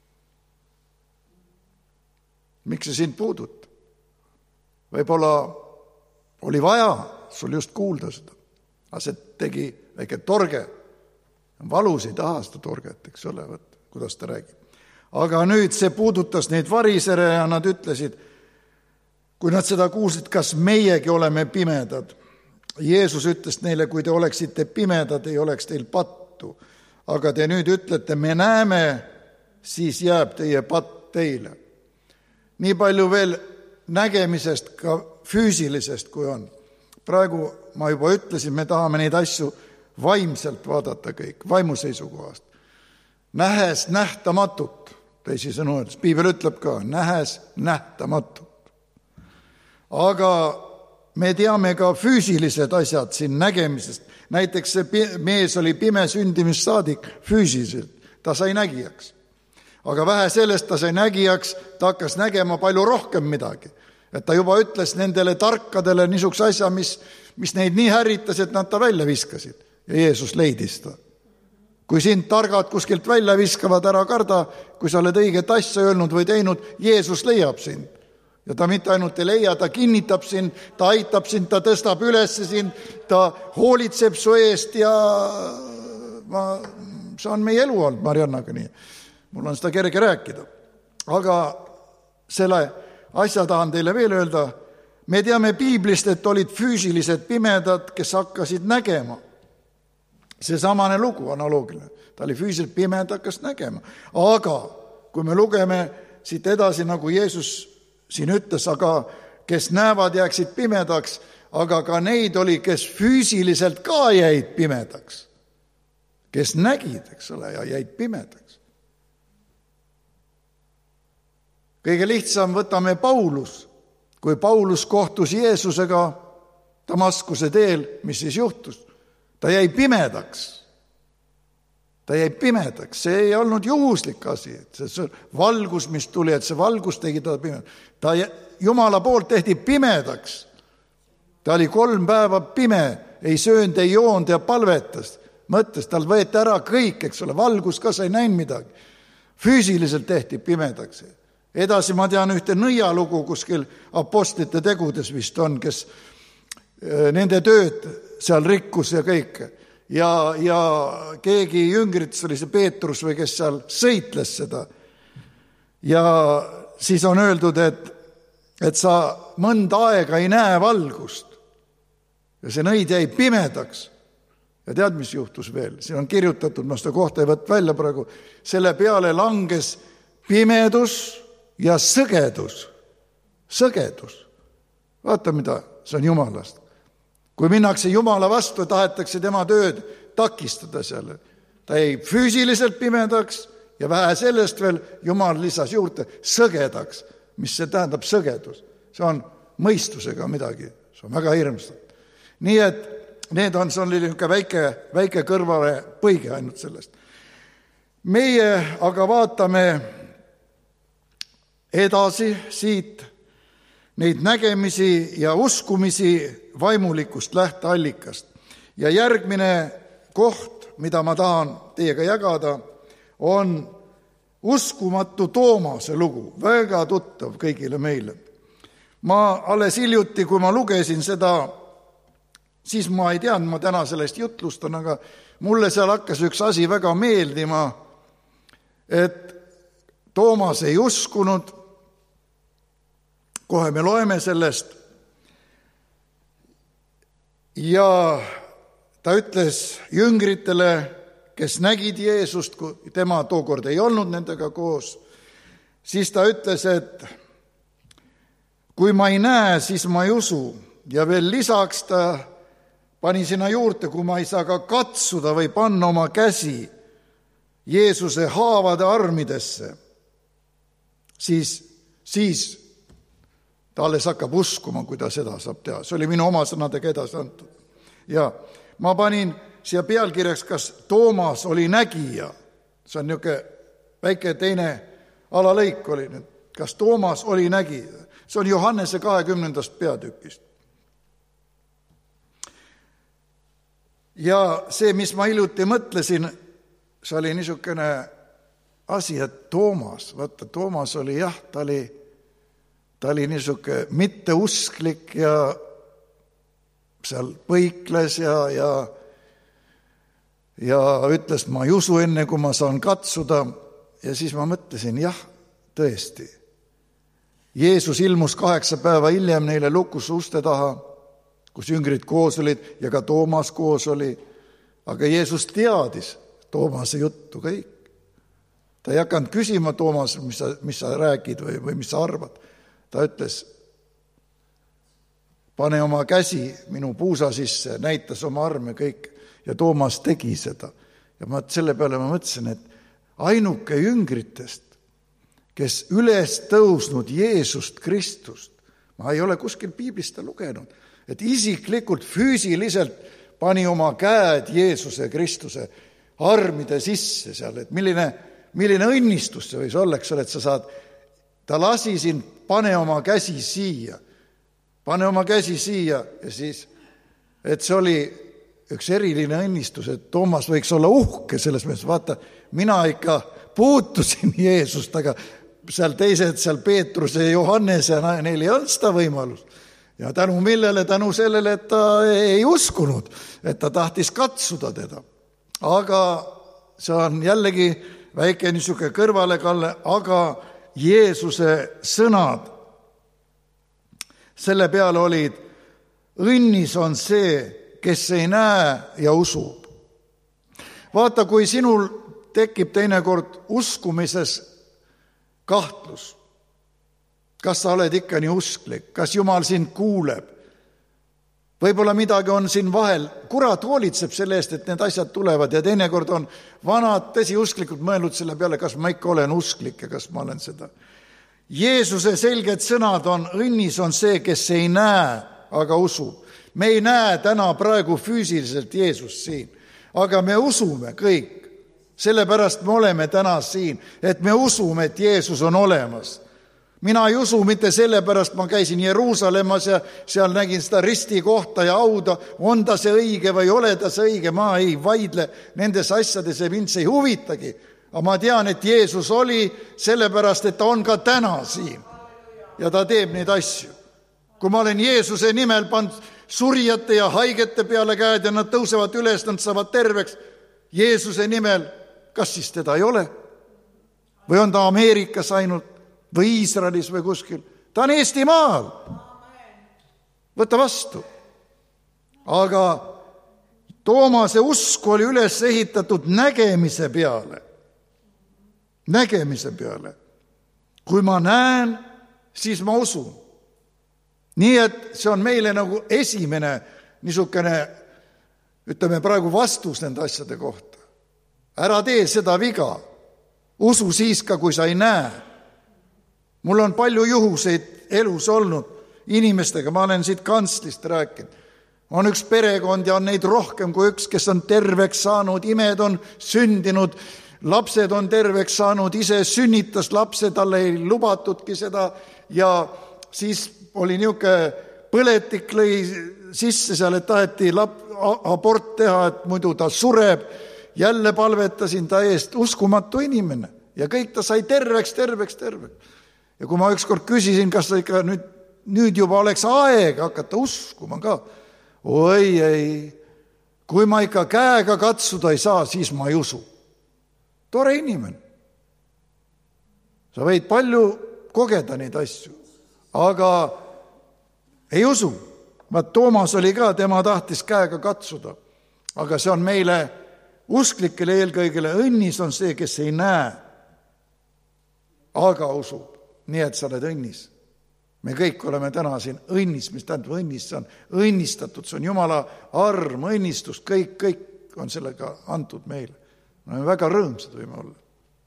Miks see sind puudutab? Võib-olla oli vaja sul just kuulda seda. Aga see tegi väike torge. Valus ei taha seda torget, eks ole, võt, kuidas ta räägib. Aga nüüd see puudutas neid varisere ja nad ütlesid, kui nad seda kuulsid, kas meiegi oleme pimedad. Jeesus ütles neile, kui te oleksite pimedad, ei oleks teil pattu. Aga te nüüd ütlete, me näeme, siis jääb teie patt teile. Nii palju veel nägemisest, ka füüsilisest, kui on. Praegu ma juba ütlesin, me tahame neid asju vaimselt vaadata kõik, vaimu seisukohast. Nähes nähtamatut, teisisõnu öeldes. Piibel ütleb ka, nähes nähtamatut. Aga me teame ka füüsilised asjad siin nägemisest. Näiteks see mees oli pime sündimist saadik füüsiliselt. Ta sai nägijaks. Aga vähe sellest ta sai nägijaks, ta hakkas nägema palju rohkem midagi. Et ta juba ütles nendele tarkadele niisuguse asja, mis, mis neid nii häritas, et nad ta välja viskasid. Ja Jeesus leidis ta. Kui sind targad kuskilt välja viskavad, ära karda, kui sa oled õiget asja öelnud või teinud, Jeesus leiab sind. Ja ta mitte ainult ei leia, ta kinnitab sind, ta aitab sind, ta tõstab üles sind, ta hoolitseb su eest ja ma, see on meie elu olnud Mariannaga nii. Mul on seda kerge rääkida. Aga selle asja tahan teile veel öelda. Me teame Piiblist, et olid füüsilised pimedad, kes hakkasid nägema. See samane lugu, analoogiline. Ta oli füüsiliselt pimeda, hakkas nägema. Aga kui me lugeme siit edasi, nagu Jeesus siin ütles, aga kes näevad, jääksid pimedaks, aga ka neid oli, kes füüsiliselt ka jäid pimedaks. Kes nägid, eks ole, ja jäid pimedaks. Kõige lihtsam võtame Paulus. Kui Paulus kohtus Jeesusega Damaskuse teel, mis siis juhtus? Ta jäi pimedaks. Ta jäi pimedaks. See ei olnud juhuslik asi. See valgus, mis tuli, et see valgus tegi ta pimedaks. Ta Jumala poolt tehti pimedaks. Ta oli kolm päeva pime, ei söönud, ei joonud ja palvetas. Mõttes, tal võeti ära kõik, eks ole, valgus ka sai näin midagi. Füüsiliselt tehti pimedaks. Edasi ma tean ühte nõialugu kuskil apostlite tegudes vist on, kes nende tööd seal rikkus ja kõik. Ja, ja keegi jüngrites oli see Peetrus või kes seal sõitles seda. Ja siis on öeldud, et, et sa mõnda aega ei näe valgust. Ja see nõid jäi pimedaks. Ja tead, mis juhtus veel? Siin on kirjutatud, ma seda kohta ei võt välja praegu. Selle peale langes pimedus ja sõgedus. Sõgedus. Vaata, mida see on Jumalast. Kui minnakse Jumala vastu, tahetakse tema tööd takistada seal. Ta jäi füüsiliselt pimedaks ja vähe sellest veel Jumal lisas juurde sõgedaks. Mis see tähendab sõgedus? See on mõistusega midagi. See on väga hirmsat. Nii et need on, see on väike, väike kõrvale põige ainult sellest. Meie aga vaatame edasi siit neid nägemisi ja uskumisi vaimulikust lähteallikast. Ja järgmine koht, mida ma tahan teiega jagada, on uskumatu Toomase lugu, väga tuttav kõigile meile. Ma alles hiljuti, kui ma lugesin seda, siis ma ei teadnud, ma täna sellest jutlustan, aga mulle seal hakkas üks asi väga meeldima, et Toomas ei uskunud. Kohe me loeme sellest. Ja ta ütles jüngritele, kes nägid Jeesust, kui tema tookord ei olnud nendega koos, siis ta ütles, et kui ma ei näe, siis ma ei usu. Ja veel lisaks ta pani sinna juurde, kui ma ei saa ka katsuda või panna oma käsi Jeesuse haavade armidesse, siis, siis ta alles hakkab uskuma, kui ta seda saab teha. See oli minu oma sõnadega edasi antud. Ja ma panin siia pealkirjaks, kas Toomas oli nägija. See on niisugune väike teine alalõik oli nüüd. Kas Toomas oli nägija? see on Johannese kahekümnendast peatükist. Ja see, mis ma hiljuti mõtlesin, see oli niisugune asi, et Toomas, vaata, Toomas oli jah, ta oli, ta oli niisugune mitteusklik ja seal põikles ja, ja, ja ütles, ma ei usu enne, kui ma saan katsuda. Ja siis ma mõtlesin, jah, tõesti. Jeesus ilmus kaheksa päeva hiljem neile lukus uste taha, kus jüngrid koos olid ja ka Toomas koos oli. Aga Jeesus teadis Toomase juttu kõik. Ta ei hakanud küsima Toomas, mis sa, mis sa räägid või, või mis sa arvad. Ta ütles, pane oma käsi minu puusa sisse, näitas oma arme kõik ja Toomas tegi seda. Ja ma selle peale ma mõtlesin, et ainuke jüngritest, kes üles tõusnud Jeesust Kristust, ma ei ole kuskil piiblist lugenud, et isiklikult füüsiliselt pani oma käed Jeesuse Kristuse armide sisse seal, et milline, milline õnnistus see võis olla, eks ole, et sa saad, ta lasi sind, pane oma käsi siia, pane oma käsi siia ja siis, et see oli üks eriline õnnistus, et Toomas võiks olla uhke selles mõttes, vaata, mina ikka puutusin Jeesust, aga seal teised, seal Peetrus ja Johannes ja neil ei olnud seda võimalus. Ja tänu millele, tänu sellele, et ta ei uskunud, et ta tahtis katsuda teda. Aga see on jällegi väike niisugune kõrvalekalle, aga Jeesuse sõnad selle peale olid, õnnis on see, kes ei näe ja usub. Vaata, kui sinul tekib teinekord uskumises kahtlus, kas sa oled ikka nii usklik, kas Jumal sind kuuleb, võib-olla midagi on siin vahel, kurat hoolitseb selle eest, et need asjad tulevad ja teinekord on vanad tõsiusklikud mõelnud selle peale, kas ma ikka olen usklik ja kas ma olen seda. Jeesuse selged sõnad on, õnnis on see, kes ei näe, aga usub. Me ei näe täna praegu füüsiliselt Jeesust siin, aga me usume kõik. Sellepärast me oleme täna siin, et me usume, et Jeesus on olemas. Mina ei usu mitte sellepärast, ma käisin Jeruusalemmas ja seal nägin seda risti kohta ja auda, on ta see õige või ole ta see õige, ma ei vaidle nendes asjades ja mind see ei huvitagi. Aga ma tean, et Jeesus oli sellepärast, et ta on ka täna siin ja ta teeb neid asju. Kui ma olen Jeesuse nimel pannud surijate ja haigete peale käed ja nad tõusevad üles, nad saavad terveks Jeesuse nimel, kas siis teda ei ole? Või on ta Ameerikas ainult? Või Iisraelis või kuskil. Ta on Eestimaal. Võta vastu. Aga Toomase usk oli üles ehitatud nägemise peale. Nägemise peale. Kui ma näen, siis ma usun. Nii et see on meile nagu esimene niisugune, ütleme praegu vastus nende asjade kohta. Ära tee seda viga. Usu siis ka, kui sa ei näe. Mul on palju juhuseid elus olnud inimestega, ma olen siit kantslist rääkinud. On üks perekond ja on neid rohkem kui üks, kes on terveks saanud, imed on sündinud, lapsed on terveks saanud, ise sünnitas lapse, talle ei lubatudki seda ja siis oli niisugune põletik lõi sisse seal, et taheti lap, abort teha, et muidu ta sureb. Jälle palvetasin ta eest, uskumatu inimene ja kõik ta sai terveks, terveks, terveks. Ja kui ma ükskord küsisin, kas ikka nüüd, nüüd juba oleks aeg hakata uskuma ka, oi ei, kui ma ikka käega katsuda ei saa, siis ma ei usu. Tore inimene. Sa võid palju kogeda neid asju, aga ei usu. Vaat Toomas oli ka, tema tahtis käega katsuda, aga see on meile usklikele eelkõigele, õnnis on see, kes ei näe, aga usub. Nii et sa oled õnnis. Me kõik oleme täna siin õnnis, mis tähendab õnnis, see on õnnistatud, see on Jumala arm, õnnistus, kõik, kõik on sellega antud meile. Me oleme väga rõõmsad võime olla.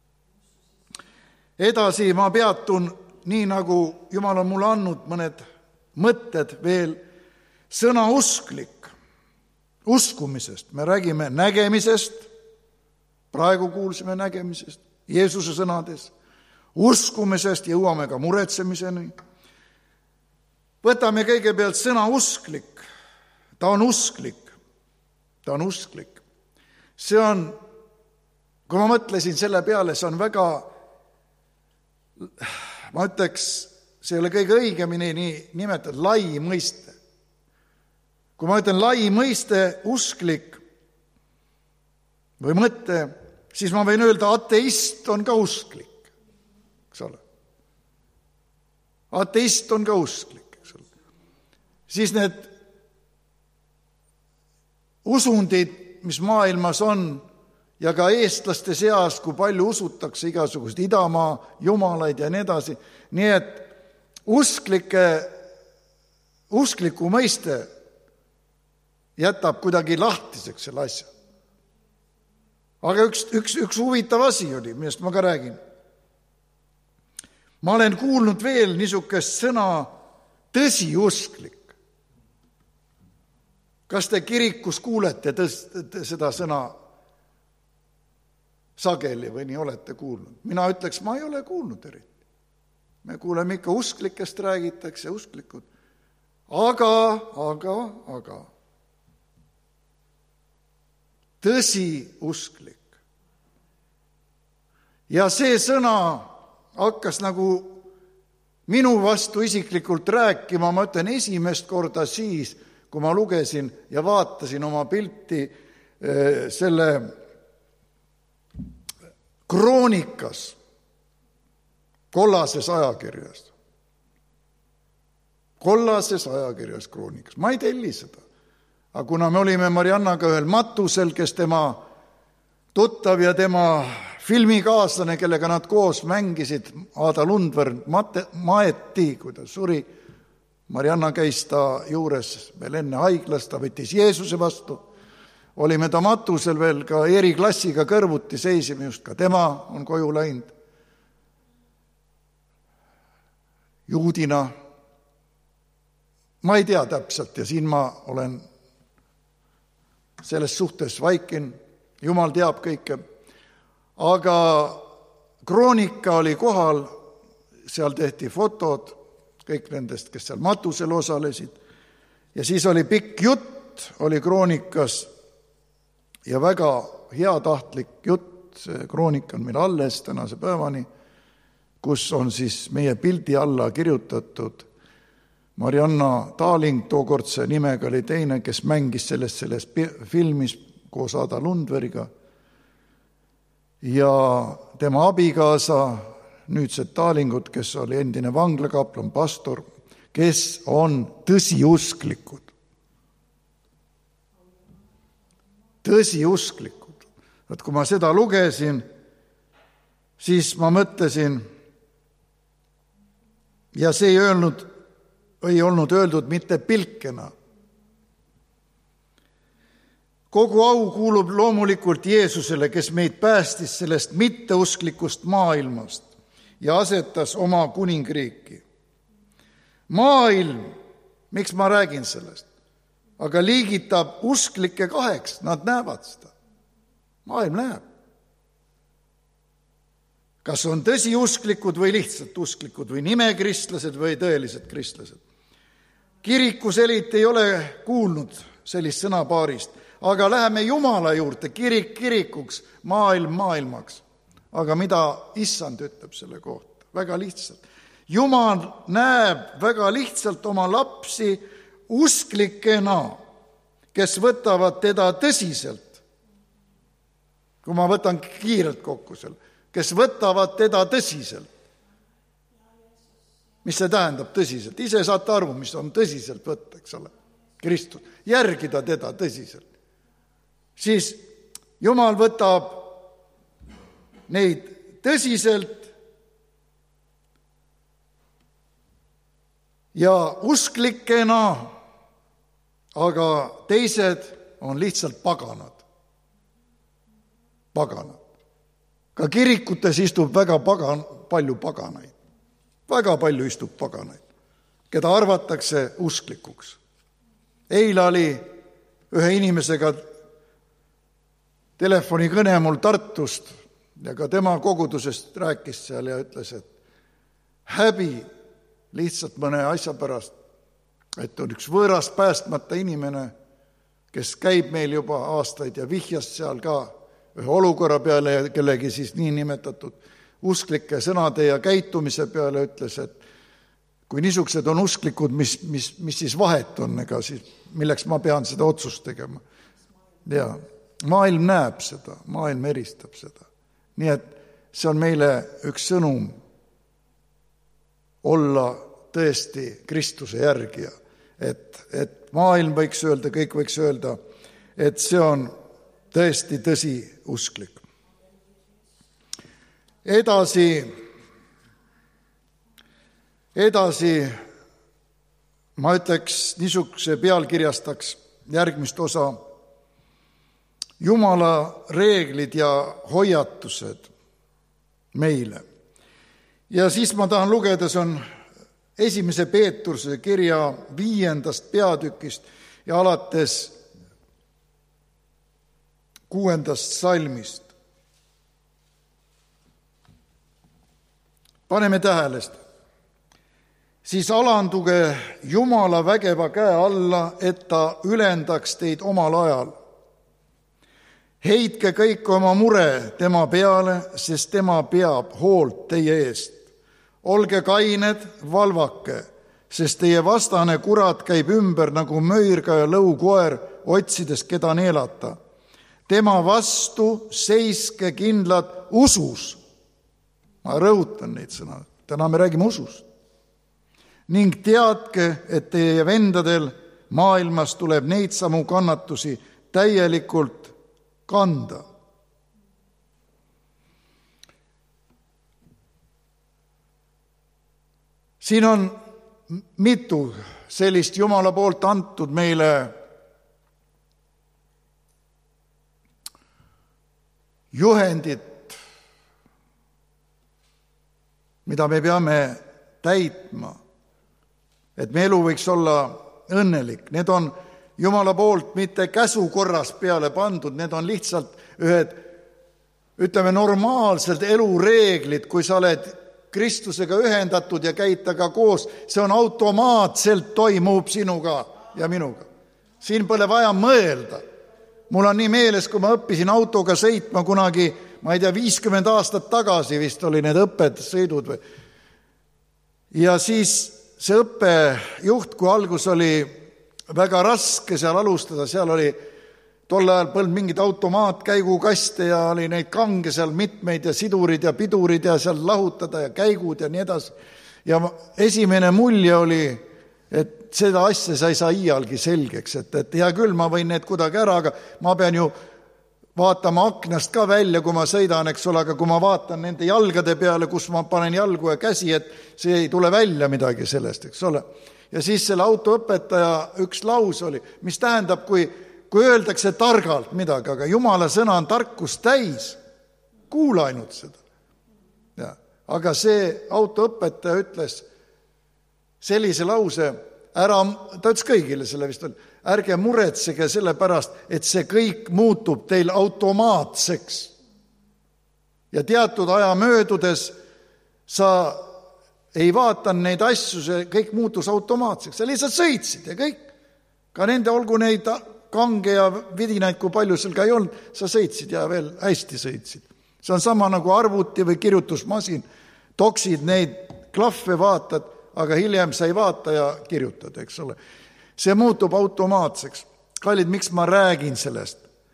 Edasi ma peatun, nii nagu Jumal on mulle andnud mõned mõtted veel, sõna usklik, uskumisest. Me räägime nägemisest, praegu kuulsime nägemisest, Jeesuse sõnades, uskumisest jõuame ka muretsemiseni. Võtame kõigepealt sõna usklik. Ta on usklik. Ta on usklik. See on, kui ma mõtlesin selle peale, see on väga, ma ütleks, see ei ole kõige õigemini nii nimetatud lai mõiste. Kui ma ütlen lai mõiste, usklik või mõte, siis ma võin öelda, ateist on ka usklik, eks ole. Ateist on ka usklik, eks ole. Siis need usundid, mis maailmas on, ja ka eestlaste seas, kui palju usutakse igasugust idamaa, jumalaid ja nii edasi. Nii et usklike, uskliku mõiste jätab kuidagi lahtiseks selle asja. Aga üks, üks, üks huvitav asi oli, millest ma ka räägin. Ma olen kuulnud veel niisugust sõna tõsiusklik. Kas te kirikus kuulete tõs, seda sõna sageli või nii olete kuulnud? Mina ütleks, ma ei ole kuulnud eriti. Me kuuleme ikka usklikest räägitakse, usklikud. Aga, aga, aga. Tõsiusklik. Ja see sõna hakkas nagu minu vastu isiklikult rääkima, ma ütlen esimest korda siis, kui ma lugesin ja vaatasin oma pilti selle kroonikas, kollases ajakirjas. Kollases ajakirjas kroonikas. Ma ei telli seda. Aga kuna me olime Mariannaga ühel matusel, kes tema tuttav ja tema filmikaaslane, kellega nad koos mängisid, Aada Lundberg maeti, kui ta suri. Marianna käis ta juures veel enne haiglas, ta võttis Jeesuse vastu. Olime ta matusel veel ka eri klassiga kõrvuti, seisime just ka tema on koju läinud. Juudina. Ma ei tea täpselt ja siin ma olen selles suhtes vaikin. Jumal teab kõike. Aga kroonika oli kohal, seal tehti fotod, kõik nendest, kes seal matusel osalesid. Ja siis oli pikk jutt, oli kroonikas ja väga heatahtlik jutt, see kroonika on meil alles tänase päevani, kus on siis meie pildi alla kirjutatud Marianna Taaling, tookordse nimega oli teine, kes mängis selles, selles filmis koos Aada Lundbergiga. Ja tema abikaasa, nüüdsed Taalingud, kes oli endine vanglakaplan, pastor, kes on tõsiusklikud. Tõsiusklikud. Et kui ma seda lugesin, siis ma mõtlesin, ja see ei öelnud, ei olnud öeldud mitte pilkena. Kogu au kuulub loomulikult Jeesusele, kes meid päästis sellest mitteusklikust maailmast ja asetas oma kuningriiki. Maailm, miks ma räägin sellest, aga liigitab usklikke kaheks, nad näevad seda. Maailm näeb. Kas on tõsiusklikud või lihtsalt usklikud või nimekristlased või tõelised kristlased. Kirikus elit ei ole kuulnud sellist sõnapaarist, aga läheme Jumala juurde, kirik kirikuks, maailm maailmaks. Aga mida issand ütleb selle kohta? Väga lihtsalt. Jumal näeb väga lihtsalt oma lapsi usklikena, kes võtavad teda tõsiselt. Kui ma võtan kiirelt kokku selle, kes võtavad teda tõsiselt. Mis see tähendab tõsiselt? Ise saate aru, mis on tõsiselt võtta, eks ole. Kristus, järgida teda tõsiselt. Siis Jumal võtab neid tõsiselt ja usklikena, aga teised on lihtsalt paganad. Paganad. Ka kirikutes istub väga pagan, palju paganaid. Väga palju istub paganaid, keda arvatakse usklikuks. Eile oli ühe inimesega telefonikõne mul Tartust ja ka tema kogudusest rääkis seal ja ütles, et häbi lihtsalt mõne asja pärast et on üks võõras päästmata inimene, kes käib meil juba aastaid ja vihjas seal ka ühe olukorra peale ja kellegi siis nii nimetatud usklike sõnade ja käitumise peale ütles, et kui niisugused on usklikud, mis, mis, mis siis vahet on, ega siis milleks ma pean seda otsust tegema. Ja maailm näeb seda, maailm eristab seda. Nii et see on meile üks sõnum olla tõesti Kristuse järgija, et, et maailm võiks öelda, kõik võiks öelda, et see on tõesti tõsi usklik. Edasi, edasi ma ütleks, niisuguse pealkirjastaks järgmist osa Jumala reeglid ja hoiatused meile. Ja siis ma tahan lugeda, see on esimese Peetruse kirja viiendast peatükist ja alates kuuendast salmist. Paneme tähele seda. Siis alanduge Jumala vägeva käe alla, et ta ülendaks teid omal ajal. Heitke kõik oma mure tema peale, sest tema peab hoolt teie eest. Olge kained, valvake, sest teie vastane kurat käib ümber nagu möirga ja lõukoer, otsides keda neelata. Tema vastu seiske kindlad usus. Ma rõhutan neid sõna. Täna me räägime usust. Ning teadke, et teie vendadel maailmas tuleb neid samu kannatusi täielikult kanda. Siin on mitu sellist Jumala poolt antud meile juhendit, mida me peame täitma, et me elu võiks olla õnnelik. Need on Jumala poolt mitte käsu korras peale pandud, need on lihtsalt ühed, ütleme, normaalsed elureeglid, kui sa oled Kristusega ühendatud ja käid taga koos, see on automaatselt toimub sinuga ja minuga. Siin pole vaja mõelda. Mul on nii meeles, kui ma õppisin autoga sõitma kunagi, ma ei tea, viiskümmend aastat tagasi vist oli need õpped, sõidud või. Ja siis see õppejuht, kui algus oli väga raske seal alustada, seal oli tol ajal polnud mingid automaatkäigukaste ja oli neid kange seal mitmeid ja sidurid ja pidurid ja seal lahutada ja käigud ja nii edasi. Ja esimene mulje oli, et seda asja sa ei saa iialgi selgeks, et, et hea küll, ma võin need kuidagi ära, aga ma pean ju vaatama aknast ka välja, kui ma sõidan, eks ole, aga kui ma vaatan nende jalgade peale, kus ma panen jalgu ja käsi, et see ei tule välja midagi sellest, eks ole. Ja siis selle autoõpetaja üks laus oli, mis tähendab, kui, kui öeldakse targalt midagi, aga Jumala sõna on tarkus täis, kuula ainult seda. Ja, aga see autoõpetaja ütles sellise lause, ära, ta ütles kõigile selle vist oli, ärge muretsege selle pärast, et see kõik muutub teil automaatseks. Ja teatud aja möödudes sa ei vaatan neid asju, see kõik muutus automaatseks. Sa lihtsalt sõitsid ja kõik. Ka nende olgu neid kange ja vidinaid, kui palju seal ka ei olnud, sa sõitsid ja veel hästi sõitsid. See on sama nagu arvuti või kirjutusmasin. Toksid neid klahve, vaatad, aga hiljem sa ei vaata ja kirjutad, eks ole. See muutub automaatseks. Kallid, miks ma räägin sellest?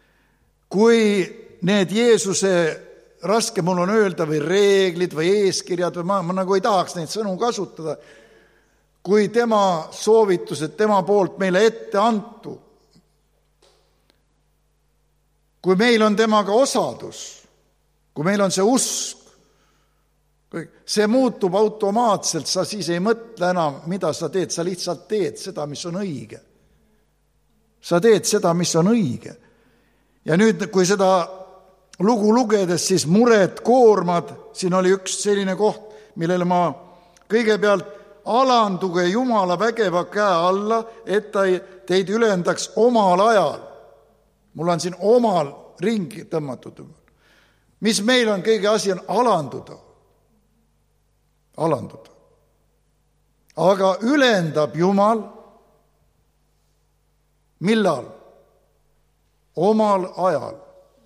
Kui need Jeesuse, raske mul on öelda, või reeglid või eeskirjad, või ma, ma nagu ei tahaks neid sõnu kasutada, kui tema soovitused, tema poolt meile ette antu, kui meil on temaga osadus, kui meil on see usk, see muutub automaatselt, sa siis ei mõtle enam, mida sa teed, sa lihtsalt teed seda, mis on õige. Sa teed seda, mis on õige. Ja nüüd, kui seda lugu lugedes, siis mured, koormad, siin oli üks selline koht, millele ma kõigepealt alanduge Jumala vägeva käe alla, et ta teid ülendaks omal ajal. Mul on siin omal ringi tõmmatud. Mis meil on kõige asi on alanduda. Alanduda. Aga ülendab Jumal millal? Omal ajal.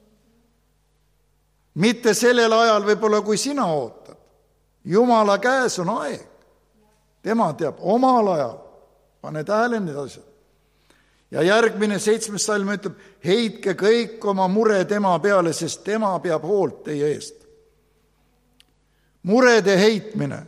Mitte sellel ajal võib-olla, kui sina ootad. Jumala käes on aeg. Tema teab omal ajal. Pane tähele need asjad. Ja järgmine seitsmes salm ütleb, heitke kõik oma mure tema peale, sest tema peab hoolt teie eest. Murede heitmine.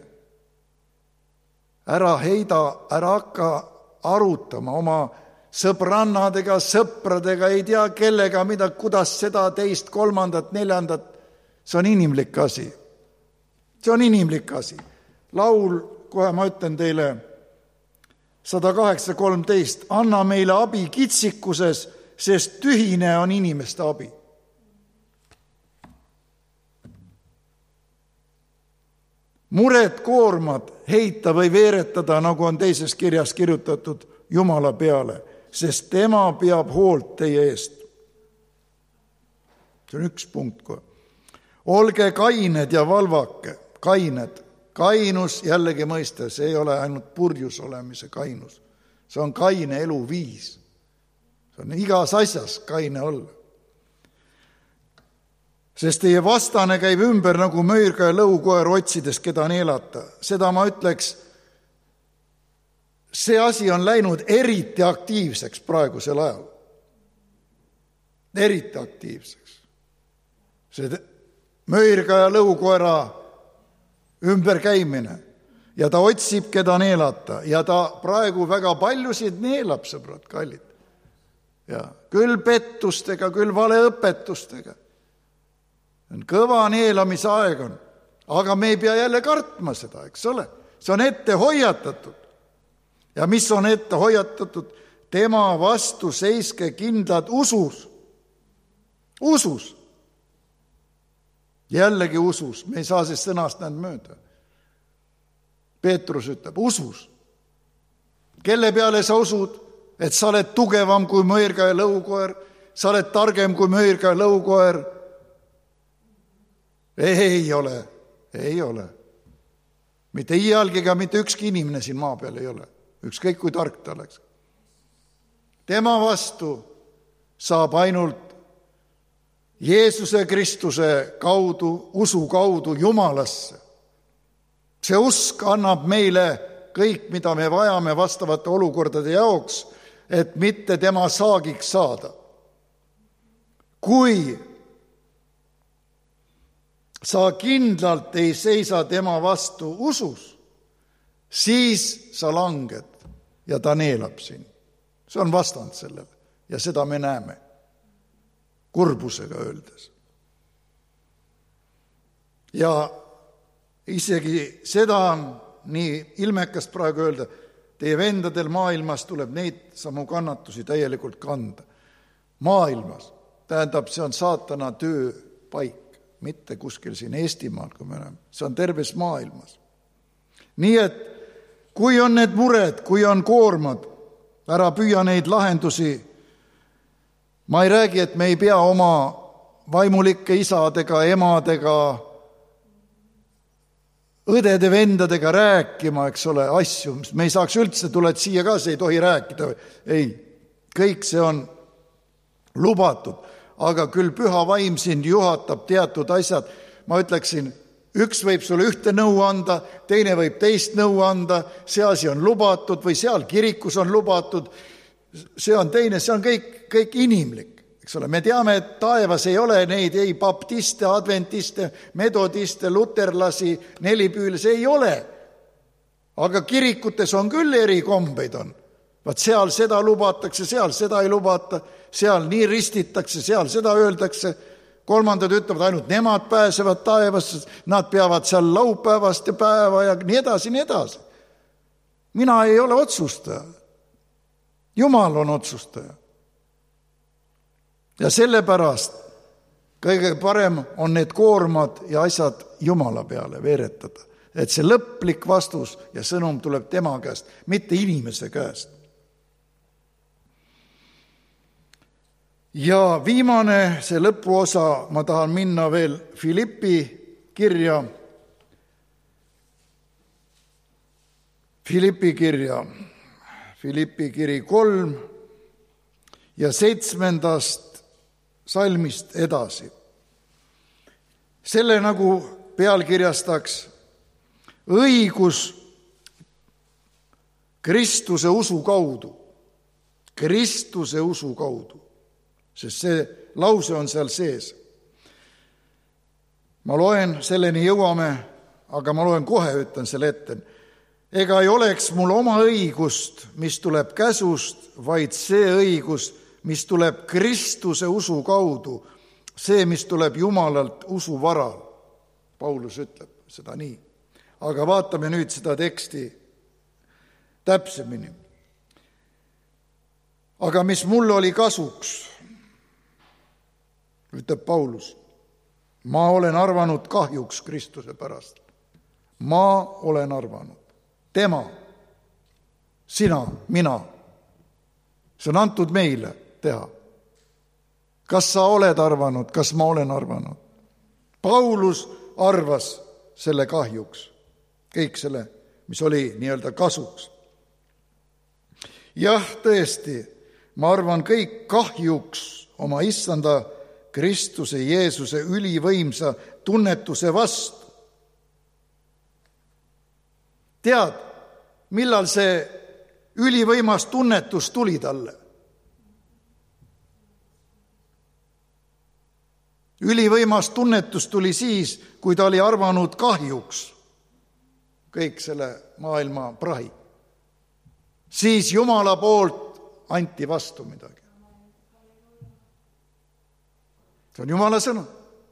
Ära heida, ära hakka arutama oma sõbrannadega, sõpradega, ei tea kellega, mida, kuidas seda, teist, kolmandat, neljandat. See on inimlik asi. See on inimlik asi. Laul, kohe ma ütlen teile, sada kaheksa kolmteist, anna meile abi kitsikuses, sest tühine on inimeste abi. Mured, koormad heita või veeretada, nagu on teises kirjas kirjutatud, Jumala peale, sest tema peab hoolt teie eest. See on üks punkt kohe. Olge kained ja valvake, kained. Kainus, jällegi mõiste, see ei ole ainult purjus olemise kainus. See on kaine eluviis. See on igas asjas kaine olla. Sest teie vastane käib ümber nagu möirga ja lõukoer otsides, keda neelata. Seda ma ütleks, see asi on läinud eriti aktiivseks praegusel ajal. Eriti aktiivseks. See möirga ja lõukoera ümber käimine. Ja ta otsib, keda neelata. Ja ta praegu väga paljusid neelab, sõbrad, kallid. Ja küll pettustega, küll valeõpetustega. Kõva neelamise aeg on. Aga me ei pea jälle kartma seda, eks ole. See on ette hoiatatud. Ja mis on ette hoiatatud? Tema vastu seiske kindlad usus. Usus. Jällegi usus. Me ei saa siis sõnast näed mööda. Peetrus ütleb, usus. Kelle peale sa usud? Et sa oled tugevam kui möirga ja lõukoer? Sa oled targem kui möirga ja lõukoer? Ei ole. Ei ole. Mitte iialgi ega mitte ükski inimene siin maa peal ei ole. Ükskõik kui tark ta oleks. Tema vastu saab ainult Jeesuse Kristuse kaudu, usu kaudu Jumalasse. See usk annab meile kõik, mida me vajame vastavate olukordade jaoks, et mitte tema saagiks saada. Kui sa kindlalt ei seisa tema vastu usus, siis sa langed ja ta neelab sind. See on vastand sellele ja seda me näeme kurbusega öeldes. Ja isegi seda on nii ilmekast praegu öelda, teie vendadel maailmas tuleb neid samu kannatusi täielikult kanda. Maailmas, tähendab, see on saatana tööpaik, mitte kuskil siin Eestimaal, kui me näeme. See on terves maailmas. Nii et kui on need mured, kui on koormad, ära püüa neid lahendusi. Ma ei räägi, et me ei pea oma vaimulike isadega, emadega, õdede, vendadega rääkima, eks ole, asju. Me ei saaks üldse, tuled siia ka, see ei tohi rääkida. Ei, kõik see on lubatud. Aga küll püha vaim sind juhatab teatud asjad. Ma ütleksin, üks võib sulle ühte nõu anda, teine võib teist nõu anda, see asi on lubatud või seal kirikus on lubatud, see on teine, see on kõik, kõik inimlik. Eks ole, me teame, et taevas ei ole neid ei baptiste, adventiste, metodiste, luterlasi, nelipüülisi ei ole. Aga kirikutes on küll erikombeid on. Vaat seal seda lubatakse, seal seda ei lubata, seal nii ristitakse, seal seda öeldakse. Kolmandad ütlevad, ainult nemad pääsevad taevasse, nad peavad seal laupäevast ja päeva ja nii edasi, nii edasi. Mina ei ole otsustaja. Jumal on otsustaja. Ja sellepärast kõige parem on need koormad ja asjad Jumala peale veeretada. Et see lõplik vastus ja sõnum tuleb tema käest, mitte inimese käest. Ja viimane, see lõpuosa, ma tahan minna veel Filippi kirja. Filippi kirja. Filippi kiri kolm, ja seitsmendast salmist edasi. Selle nagu pealkirjastaks õigus Kristuse usu kaudu. Kristuse usu kaudu, sest see lause on seal sees. Ma loen, selleni jõuame, aga ma loen kohe, ütlen selle ette. Ega ei oleks mul oma õigust, mis tuleb käsust, vaid see õigus, mis tuleb Kristuse usu kaudu, see, mis tuleb Jumalalt usu varal. Paulus ütleb seda nii. Aga vaatame nüüd seda teksti täpsemini. Aga mis mul oli kasuks, ütleb Paulus, ma olen arvanud kahjuks Kristuse pärast. Ma olen arvanud. Tema, sina, mina. See on antud meile teha. Kas sa oled arvanud, kas ma olen arvanud? Paulus arvas selle kahjuks. Kõik selle, mis oli nii-öelda kasuks. Jah, tõesti, ma arvan kõik kahjuks oma issanda Kristuse Jeesuse ülivõimsa tunnetuse vastu. Tead, millal see ülivõimas tunnetus tuli talle? Ülivõimas tunnetus tuli siis, kui ta oli arvanud kahjuks kõik selle maailma prahi. Siis Jumala poolt anti vastu midagi. See on Jumala sõna.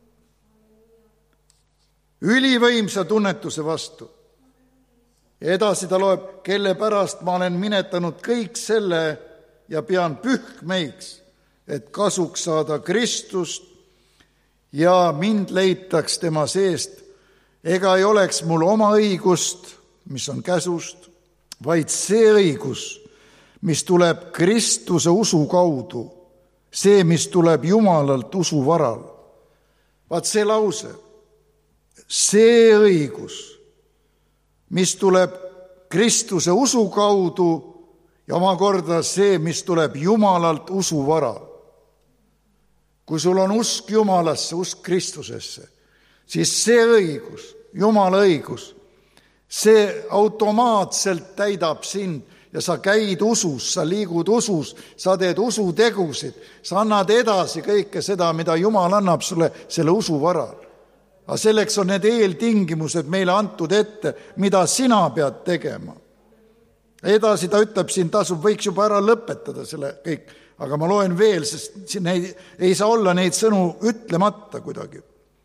Ülivõimsa tunnetuse vastu. Ja edasi ta loeb, kelle pärast ma olen minetanud kõik selle ja pean pühkmeiks, et kasuks saada Kristust ja mind leitaks tema seest, ega ei oleks mul oma õigust, mis on käsust, vaid see õigus, mis tuleb Kristuse usu kaudu, see, mis tuleb Jumalalt usu varal. Vaat see lause, see õigus, mis tuleb Kristuse usu kaudu ja omakorda see, mis tuleb Jumalalt usu varal. Kui sul on usk Jumalasse, usk Kristusesse, siis see õigus, Jumala õigus, see automaatselt täidab sind ja sa käid usus, sa liigud usus, sa teed usutegusid, sa annad edasi kõike seda, mida Jumal annab sulle selle usu varal. Aga selleks on need eeltingimused meile antud ette, mida sina pead tegema. Edasi ta ütleb, siin tasub, võiks juba ära lõpetada selle kõik, aga ma loen veel, sest siin ei, ei saa olla neid sõnu ütlemata kuidagi.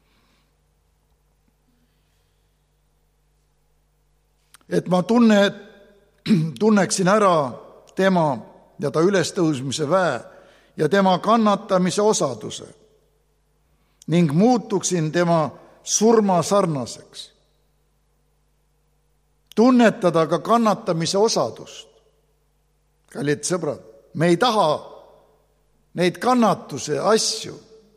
Et ma tunne, tunneksin ära tema ja ta ülestõusmise väe ja tema kannatamise osaduse ning muutuksin tema surma sarnaseks. Tunnetada ka kannatamise osadust. Kallid sõbrad, me ei taha neid kannatuse asju.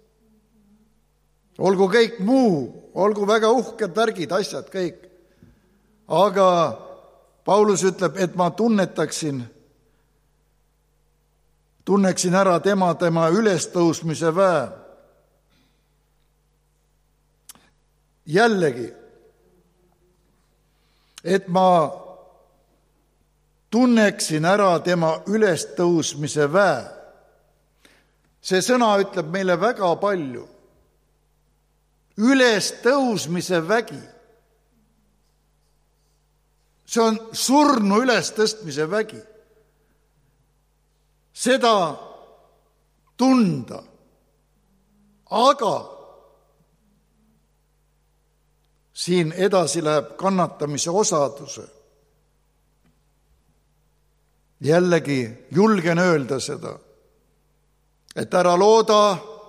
Olgu kõik muu, olgu väga uhked värgid, asjad, kõik. Aga Paulus ütleb, et ma tunnetaksin, tunneksin ära tema, tema ülestõusmise väe. Jällegi, et ma tunneksin ära tema ülestõusmise väe. See sõna ütleb meile väga palju. Ülestõusmise vägi. See on surnu ülestõstmise vägi. Seda tunda. Aga siin edasi läheb kannatamise osaduse. Jällegi julgen öelda seda, et ära looda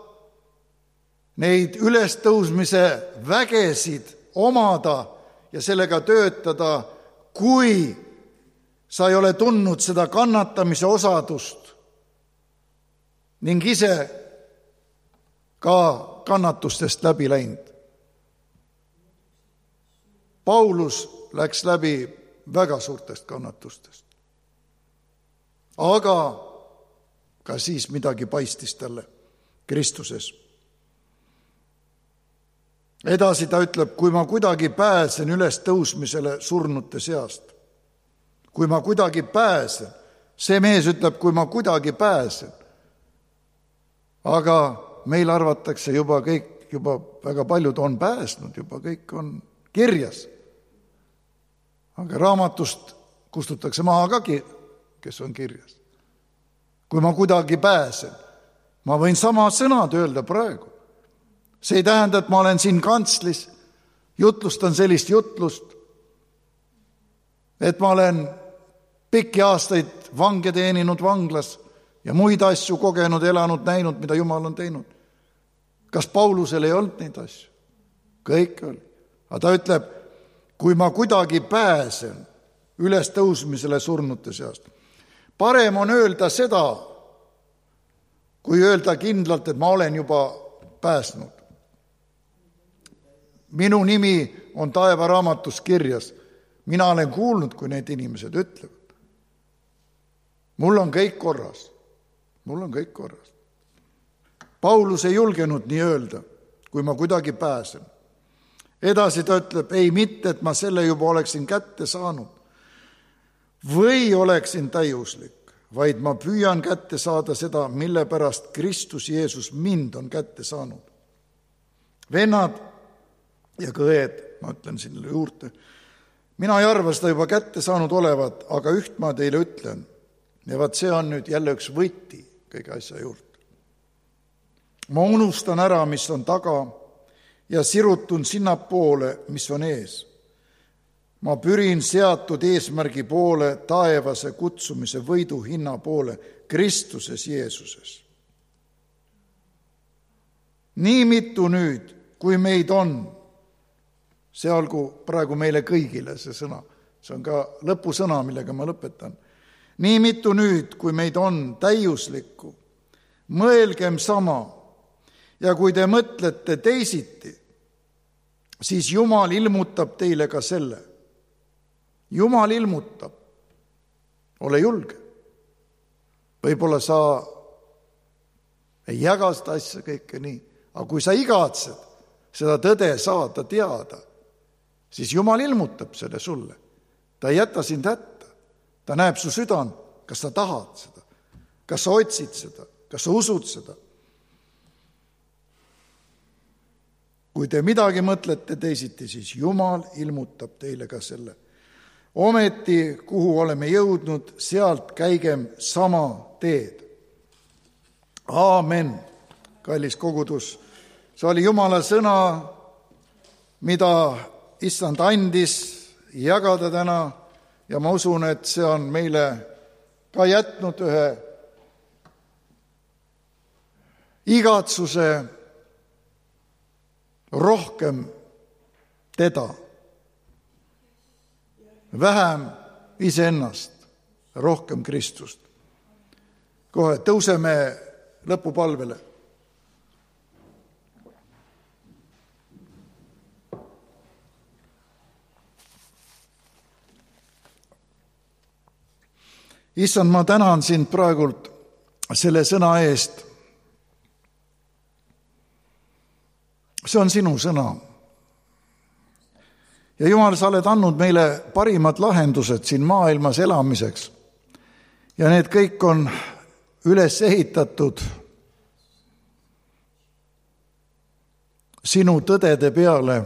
neid ülestõusmise vägesid omada ja sellega töötada, kui sa ei ole tundnud seda kannatamise osadust ning ise ka kannatustest läbi läinud. Paulus läks läbi väga suurtest kannatustest. Aga ka siis midagi paistis talle Kristuses. Edasi ta ütleb, kui ma kuidagi pääsen üles tõusmisele surnute seast. Kui ma kuidagi pääsen. See mees ütleb, kui ma kuidagi pääsen. Aga meil arvatakse juba kõik, juba väga paljud on pääsnud, juba kõik on kirjas. Aga raamatust kustutakse maha ka, kes on kirjas. Kui ma kuidagi pääsen, ma võin sama sõnad öelda praegu. See ei tähenda, et ma olen siin kantslis, jutlustan sellist jutlust, et ma olen pikki aastaid vange teeninud vanglas ja muid asju kogenud, elanud, näinud, mida Jumal on teinud. Kas Paulusel ei olnud neid asju? Kõik oli. Aga ta ütleb, kui ma kuidagi pääsen üles tõusmisele surnute seast. Parem on öelda seda, kui öelda kindlalt, et ma olen juba pääsnud. Minu nimi on taevaraamatus kirjas. Mina olen kuulnud, kui need inimesed ütlevad. Mul on kõik korras. Mul on kõik korras. Paulus ei julgenud nii öelda, kui ma kuidagi pääsen. Edasi ta ütleb, ei mitte, et ma selle juba oleksin kätte saanud või oleksin täiuslik, vaid ma püüan kätte saada seda, mille pärast Kristus Jeesus mind on kätte saanud. Vennad ja kõed, ma ütlen sinna juurde, mina ei arva seda juba kätte saanud olevat, aga üht ma teile ütlen. Ja vaat see on nüüd jälle üks võti kõige asja juurde. Ma unustan ära, mis on taga ja sirutun sinnapoole, mis on ees. Ma pyrin seatud eesmärgi poole, taevase kutsumise võidu hinna poole, Kristuses Jeesuses. Nii mitu nüüd, kui meid on, see olgu praegu meile kõigile see sõna, see on ka lõpusõna, millega ma lõpetan. Nii mitu nüüd, kui meid on täiuslikku, mõelgem sama ja kui te mõtlete teisiti, siis Jumal ilmutab teile ka selle. Jumal ilmutab. Ole julge. Võib-olla sa ei jaga seda asja kõike nii, aga kui sa igatsed seda tõde saada teada, siis Jumal ilmutab selle sulle. Ta ei jäta sind hätta. Ta näeb su südant, kas sa tahad seda, kas sa otsid seda, kas sa usud seda. Kui te midagi mõtlete teisiti, siis Jumal ilmutab teile ka selle. Ometi, kuhu oleme jõudnud, sealt käigem sama teed. Aamen, kallis kogudus. See oli Jumala sõna, mida Issand andis jagada täna ja ma usun, et see on meile ka jätnud ühe igatsuse rohkem teda, vähem iseennast, rohkem Kristust. Kohe tõuseme lõpupalvele. Issand, ma tänan sind praegult selle sõna eest. See on sinu sõna. Ja Jumal, sa oled andnud meile parimad lahendused siin maailmas elamiseks. Ja need kõik on üles ehitatud sinu tõdede peale.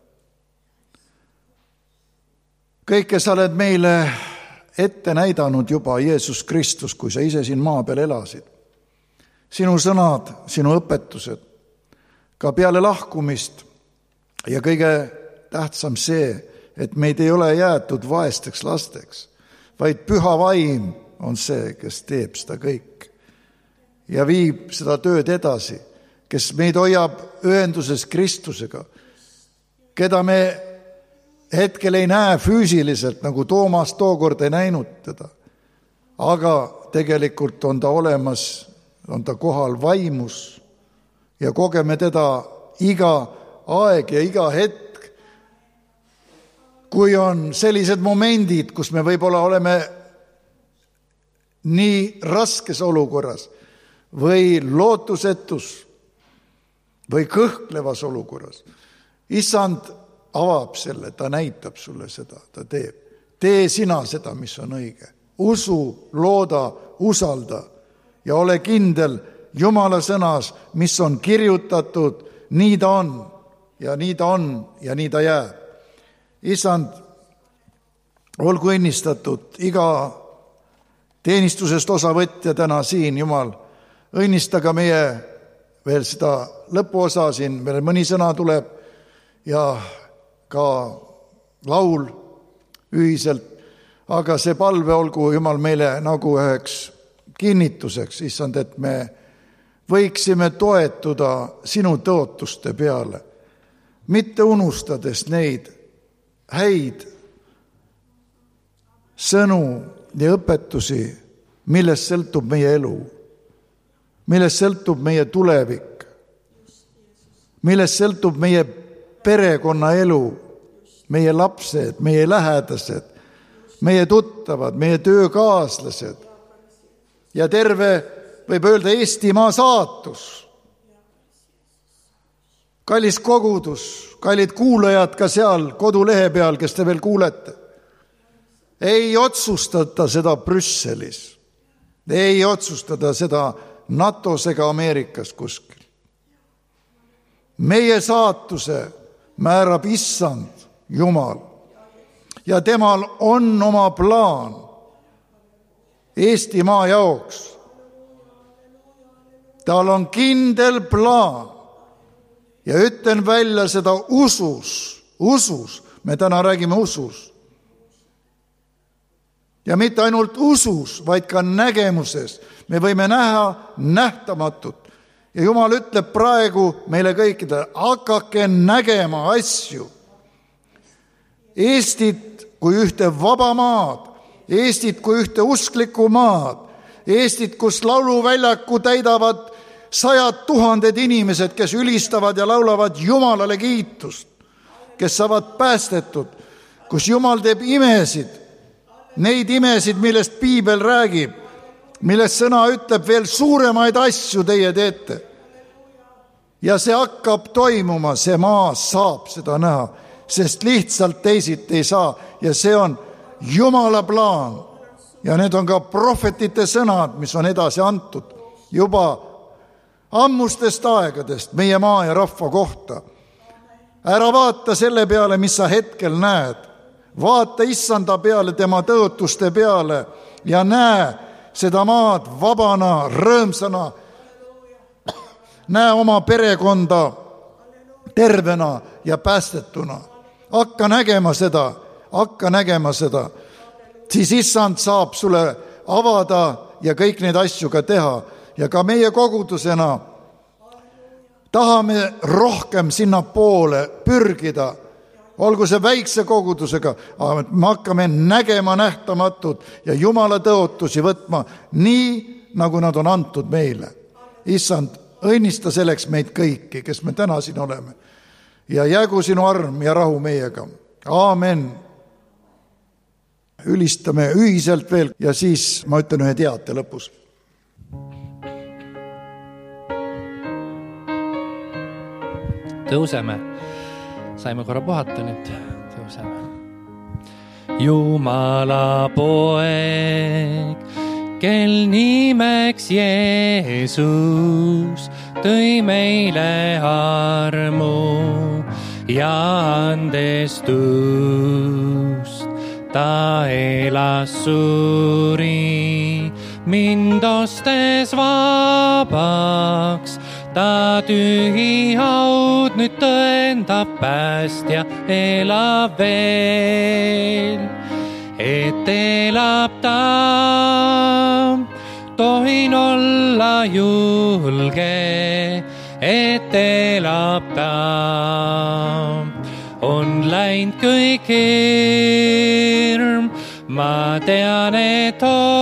Kõike sa oled meile ette näidanud juba Jeesus Kristus, kui sa ise siin maa peal elasid. Sinu sõnad, sinu õpetused, ka peale lahkumist ja kõige tähtsam see, et meid ei ole jäetud vaesteks lasteks, vaid püha vaim on see, kes teeb seda kõik ja viib seda tööd edasi, kes meid hoiab ühenduses Kristusega, keda me hetkel ei näe füüsiliselt, nagu Toomas tookord ei näinud teda. Aga tegelikult on ta olemas, on ta kohal vaimus ja kogeme teda iga aeg ja iga hetk. Kui on sellised momendid, kus me võib-olla oleme nii raskes olukorras, või lootusetus või kõhklevas olukorras. Issand avab selle, ta näitab sulle seda, ta teeb. Tee sina seda, mis on õige. Usu, looda, usalda ja ole kindel Jumala sõnas, mis on kirjutatud, nii ta on ja nii ta on ja nii ta jääb. Issand, olgu õnnistatud iga teenistusest osavõtja täna siin, Jumal. Õnnista ka meie veel seda lõpuosa siin, veel mõni sõna tuleb ja ka laul ühiselt, aga see palve olgu, Jumal, meile nagu üheks kinnituseks, issand, et me võiksime toetuda sinu tõotuste peale, mitte unustades neid häid sõnu ja õpetusi, millest sõltub meie elu, millest sõltub meie tulevik, millest sõltub meie perekonna elu, meie lapsed, meie lähedased, meie tuttavad, meie töökaaslased ja terve, võib öelda, Eestimaa saatus. Kallis kogudus, kallid kuulajad ka seal kodulehe peal, kes te veel kuulete. Ei otsustata seda Brüsselis, ei otsustada seda NATOs ega Ameerikas kuskil. Meie saatuse määrab issand Jumal ja temal on oma plaan Eestimaa jaoks. Tal on kindel plaan ja ütlen välja seda usus, usus, me täna räägime usus. Ja mitte ainult usus, vaid ka nägemuses. Me võime näha nähtamatut. Ja Jumal ütleb praegu meile kõikidele, hakake nägema asju. Eestit kui ühte vaba maad, Eestit kui ühte usklikku maad, Eestit, kus lauluväljaku täidavad sajad tuhanded inimesed, kes ülistavad ja laulavad Jumalale kiitust, kes saavad päästetud, kus Jumal teeb imesid, neid imesid, millest Piibel räägib, millest sõna ütleb, veel suuremaid asju teie teete. Ja see hakkab toimuma, see maa saab seda näha, sest lihtsalt teisiti ei saa ja see on Jumala plaan. Ja need on ka prohvetite sõnad, mis on edasi antud juba ammustest aegadest meie maa ja rahva kohta. Ära vaata selle peale, mis sa hetkel näed. Vaata issanda peale, tema tõotuste peale ja näe seda maad vabana, rõõmsana. Näe oma perekonda tervena ja päästetuna. Hakka nägema seda, hakka nägema seda. Siis issand saab sulle avada ja kõik neid asju ka teha. Ja ka meie kogudusena tahame rohkem sinna poole pürgida. Olgu see väikse kogudusega, aga me hakkame nägema nähtamatut ja Jumala tõotusi võtma nii, nagu nad on antud meile. Issand, õnnista selleks meid kõiki, kes me täna siin oleme. Ja jäägu sinu arm ja rahu meiega. Aamen. Ülistame ühiselt veel ja siis ma ütlen ühe teate lõpus. Tõuseme. Saime korra puhata nüüd, tõuseme. Jumala poeg, kel nimeks Jeesus, tõi meile armu ja andestust. Ta elas suri, mind ostes vabaks. Ta tühi haud nüüd tõendab päästja, elab veel, et elab ta. Tohin olla julge, et elab ta. On läinud kõik hirm, ma tean, et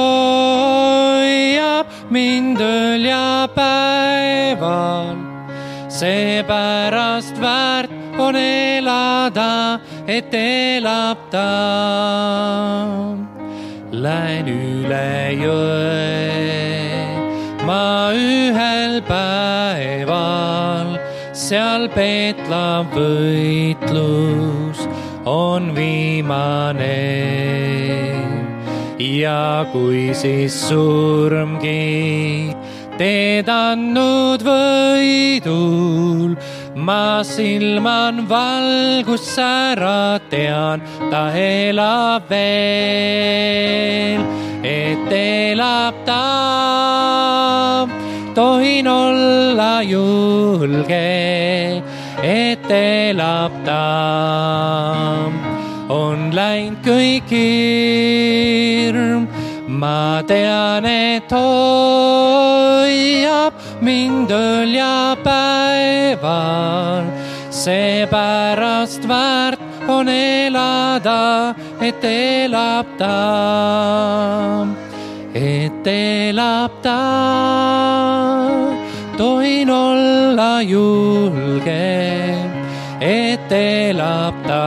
hoiab mind ööl ja päeval. Seepärast väärt on elada, et elab ta. Lähen üle jõe, ma ühel päeval seal peetla võitlus on viimane. Ja kui siis surmgi teed andnud võidul, ma silman valgus ära, tean, ta elab veel, et elab ta. Tohin olla julge, et elab ta. On läinud kõik hirm, ma tean, et hoiab mind ööl ja päeval. Seepärast väärt on elada, et elab ta, et elab ta. Tohin olla julge, et elab ta.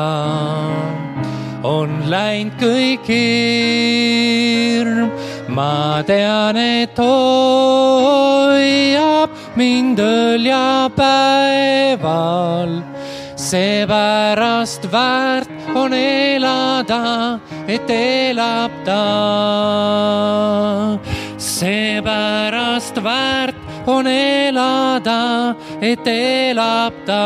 On läinud kõik hirm, ma tean, et hoiab mind ööl ja päeval. Seepärast väärt on elada, et elab ta. Seepärast väärt on elada, et elab ta.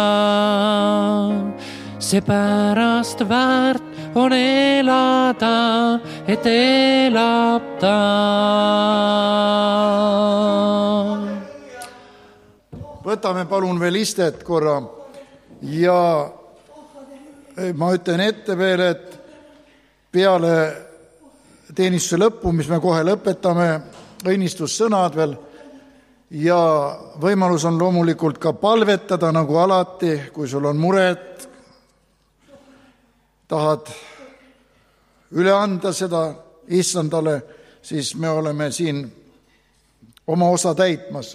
Seepärast väärt on elada, et elab ta. Võtame palun veel istet korra ja ma ütlen ette veel, et peale teenistuse lõppu, mis me kohe lõpetame, õnnistussõnad veel ja võimalus on loomulikult ka palvetada nagu alati, kui sul on mured, tahad üle anda seda issandale, siis me oleme siin oma osa täitmas.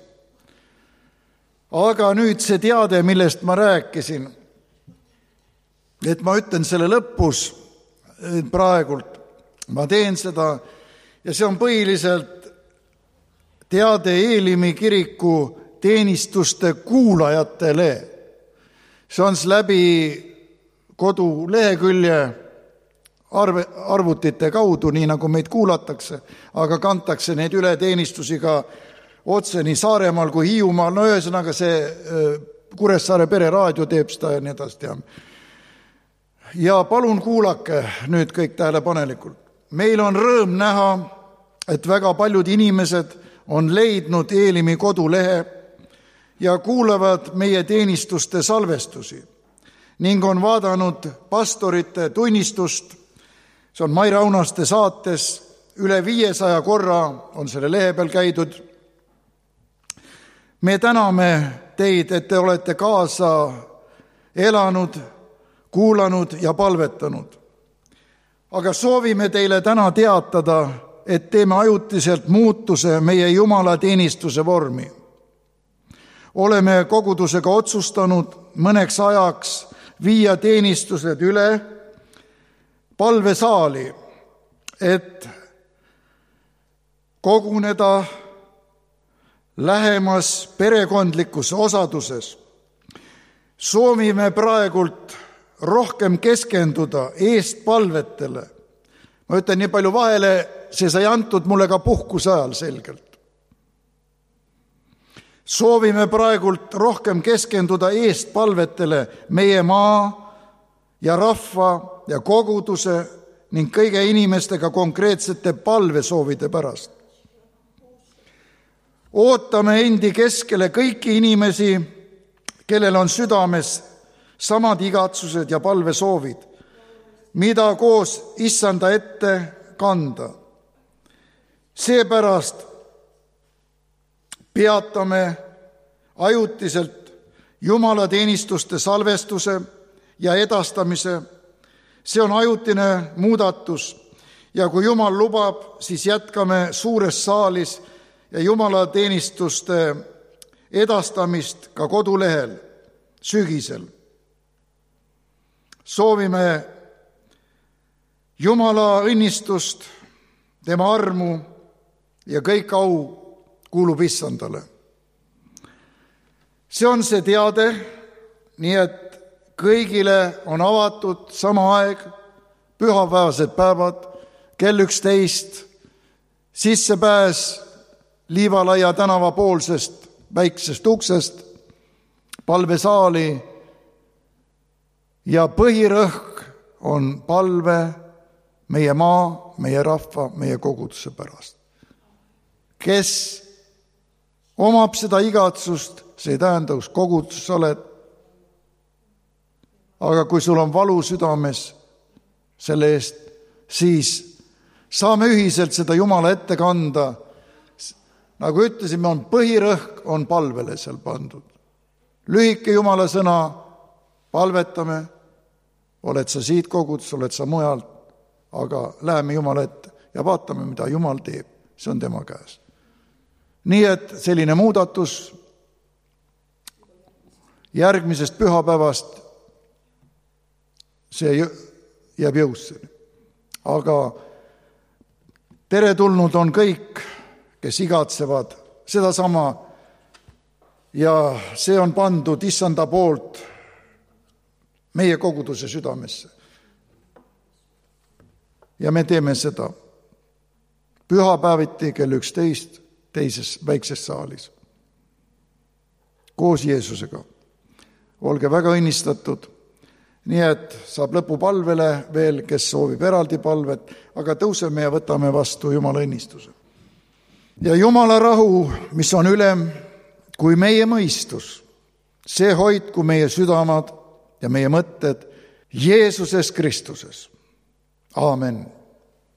Aga nüüd see teade, millest ma rääkisin, et ma ütlen selle lõpus praegult, ma teen seda ja see on põhiliselt teade Eelimi kiriku teenistuste kuulajatele. See on läbi kodulehekülje arve, arvutite kaudu, nii nagu meid kuulatakse, aga kantakse neid üle teenistusi ka otse nii Saaremaal kui Hiiumaal. No ühesõnaga see Kuressaare pereraadio teeb seda ja nii edasi teame. Ja palun kuulake nüüd kõik tähelepanelikult. Meil on rõõm näha, et väga paljud inimesed on leidnud Eelimi kodulehe ja kuulavad meie teenistuste salvestusi ning on vaadanud pastorite tunnistust. See on Mai Raunaste saates, üle viiesaja korra on selle lehe peal käidud. Me täname teid, et te olete kaasa elanud, kuulanud ja palvetanud. Aga soovime teile täna teatada, et teeme ajutiselt muutuse meie jumalateenistuse vormi. Oleme kogudusega otsustanud mõneks ajaks viia teenistused üle palvesaali, et koguneda lähemas perekondlikus osaduses. Soovime praegult rohkem keskenduda eestpalvetele. Ma ütlen nii palju vahele, see sai antud mulle ka puhkuse ajal selgelt. Soovime praegult rohkem keskenduda eestpalvetele meie maa ja rahva ja koguduse ning kõige inimestega konkreetsete palvesoovide pärast. Ootame endi keskele kõiki inimesi, kellel on südames samad igatsused ja palvesoovid, mida koos issanda ette kanda. Seepärast peatame ajutiselt jumalateenistuste salvestuse ja edastamise. See on ajutine muudatus ja kui Jumal lubab, siis jätkame suures saalis ja jumalateenistuste edastamist ka kodulehel sügisel. Soovime Jumala õnnistust, tema armu ja kõik au kuulub issandale. See on see teade, nii et kõigile on avatud sama aeg, pühapäevased päevad, kell üksteist, sissepääs Liivalaia tänava poolsest väiksest uksest palvesaali ja põhirõhk on palve meie maa, meie rahva, meie koguduse pärast. Kes omab seda igatsust, see ei tähenda, kus koguduses oled, aga kui sul on valu südames selle eest, siis saame ühiselt seda Jumala ette kanda. Nagu ütlesime, on põhirõhk on palvele seal pandud. Lühike Jumala sõna, palvetame, oled sa siit kogudus, oled sa mujalt, aga läheme Jumala ette ja vaatame, mida Jumal teeb. See on tema käes. Nii et selline muudatus järgmisest pühapäevast, see jääb jõusse. Aga teretulnud on kõik, kes igatsevad sedasama ja see on pandud issanda poolt meie koguduse südamesse. Ja me teeme seda pühapäeviti kell üksteist teises väikses saalis koos Jeesusega. Olge väga õnnistatud, nii et saab lõpupalvele veel, kes soovib eraldi palvet, aga tõuseme ja võtame vastu Jumala õnnistuse. Ja Jumala rahu, mis on ülem kui meie mõistus, see hoidku meie südamad ja meie mõtted Jeesuses Kristuses. Aamen.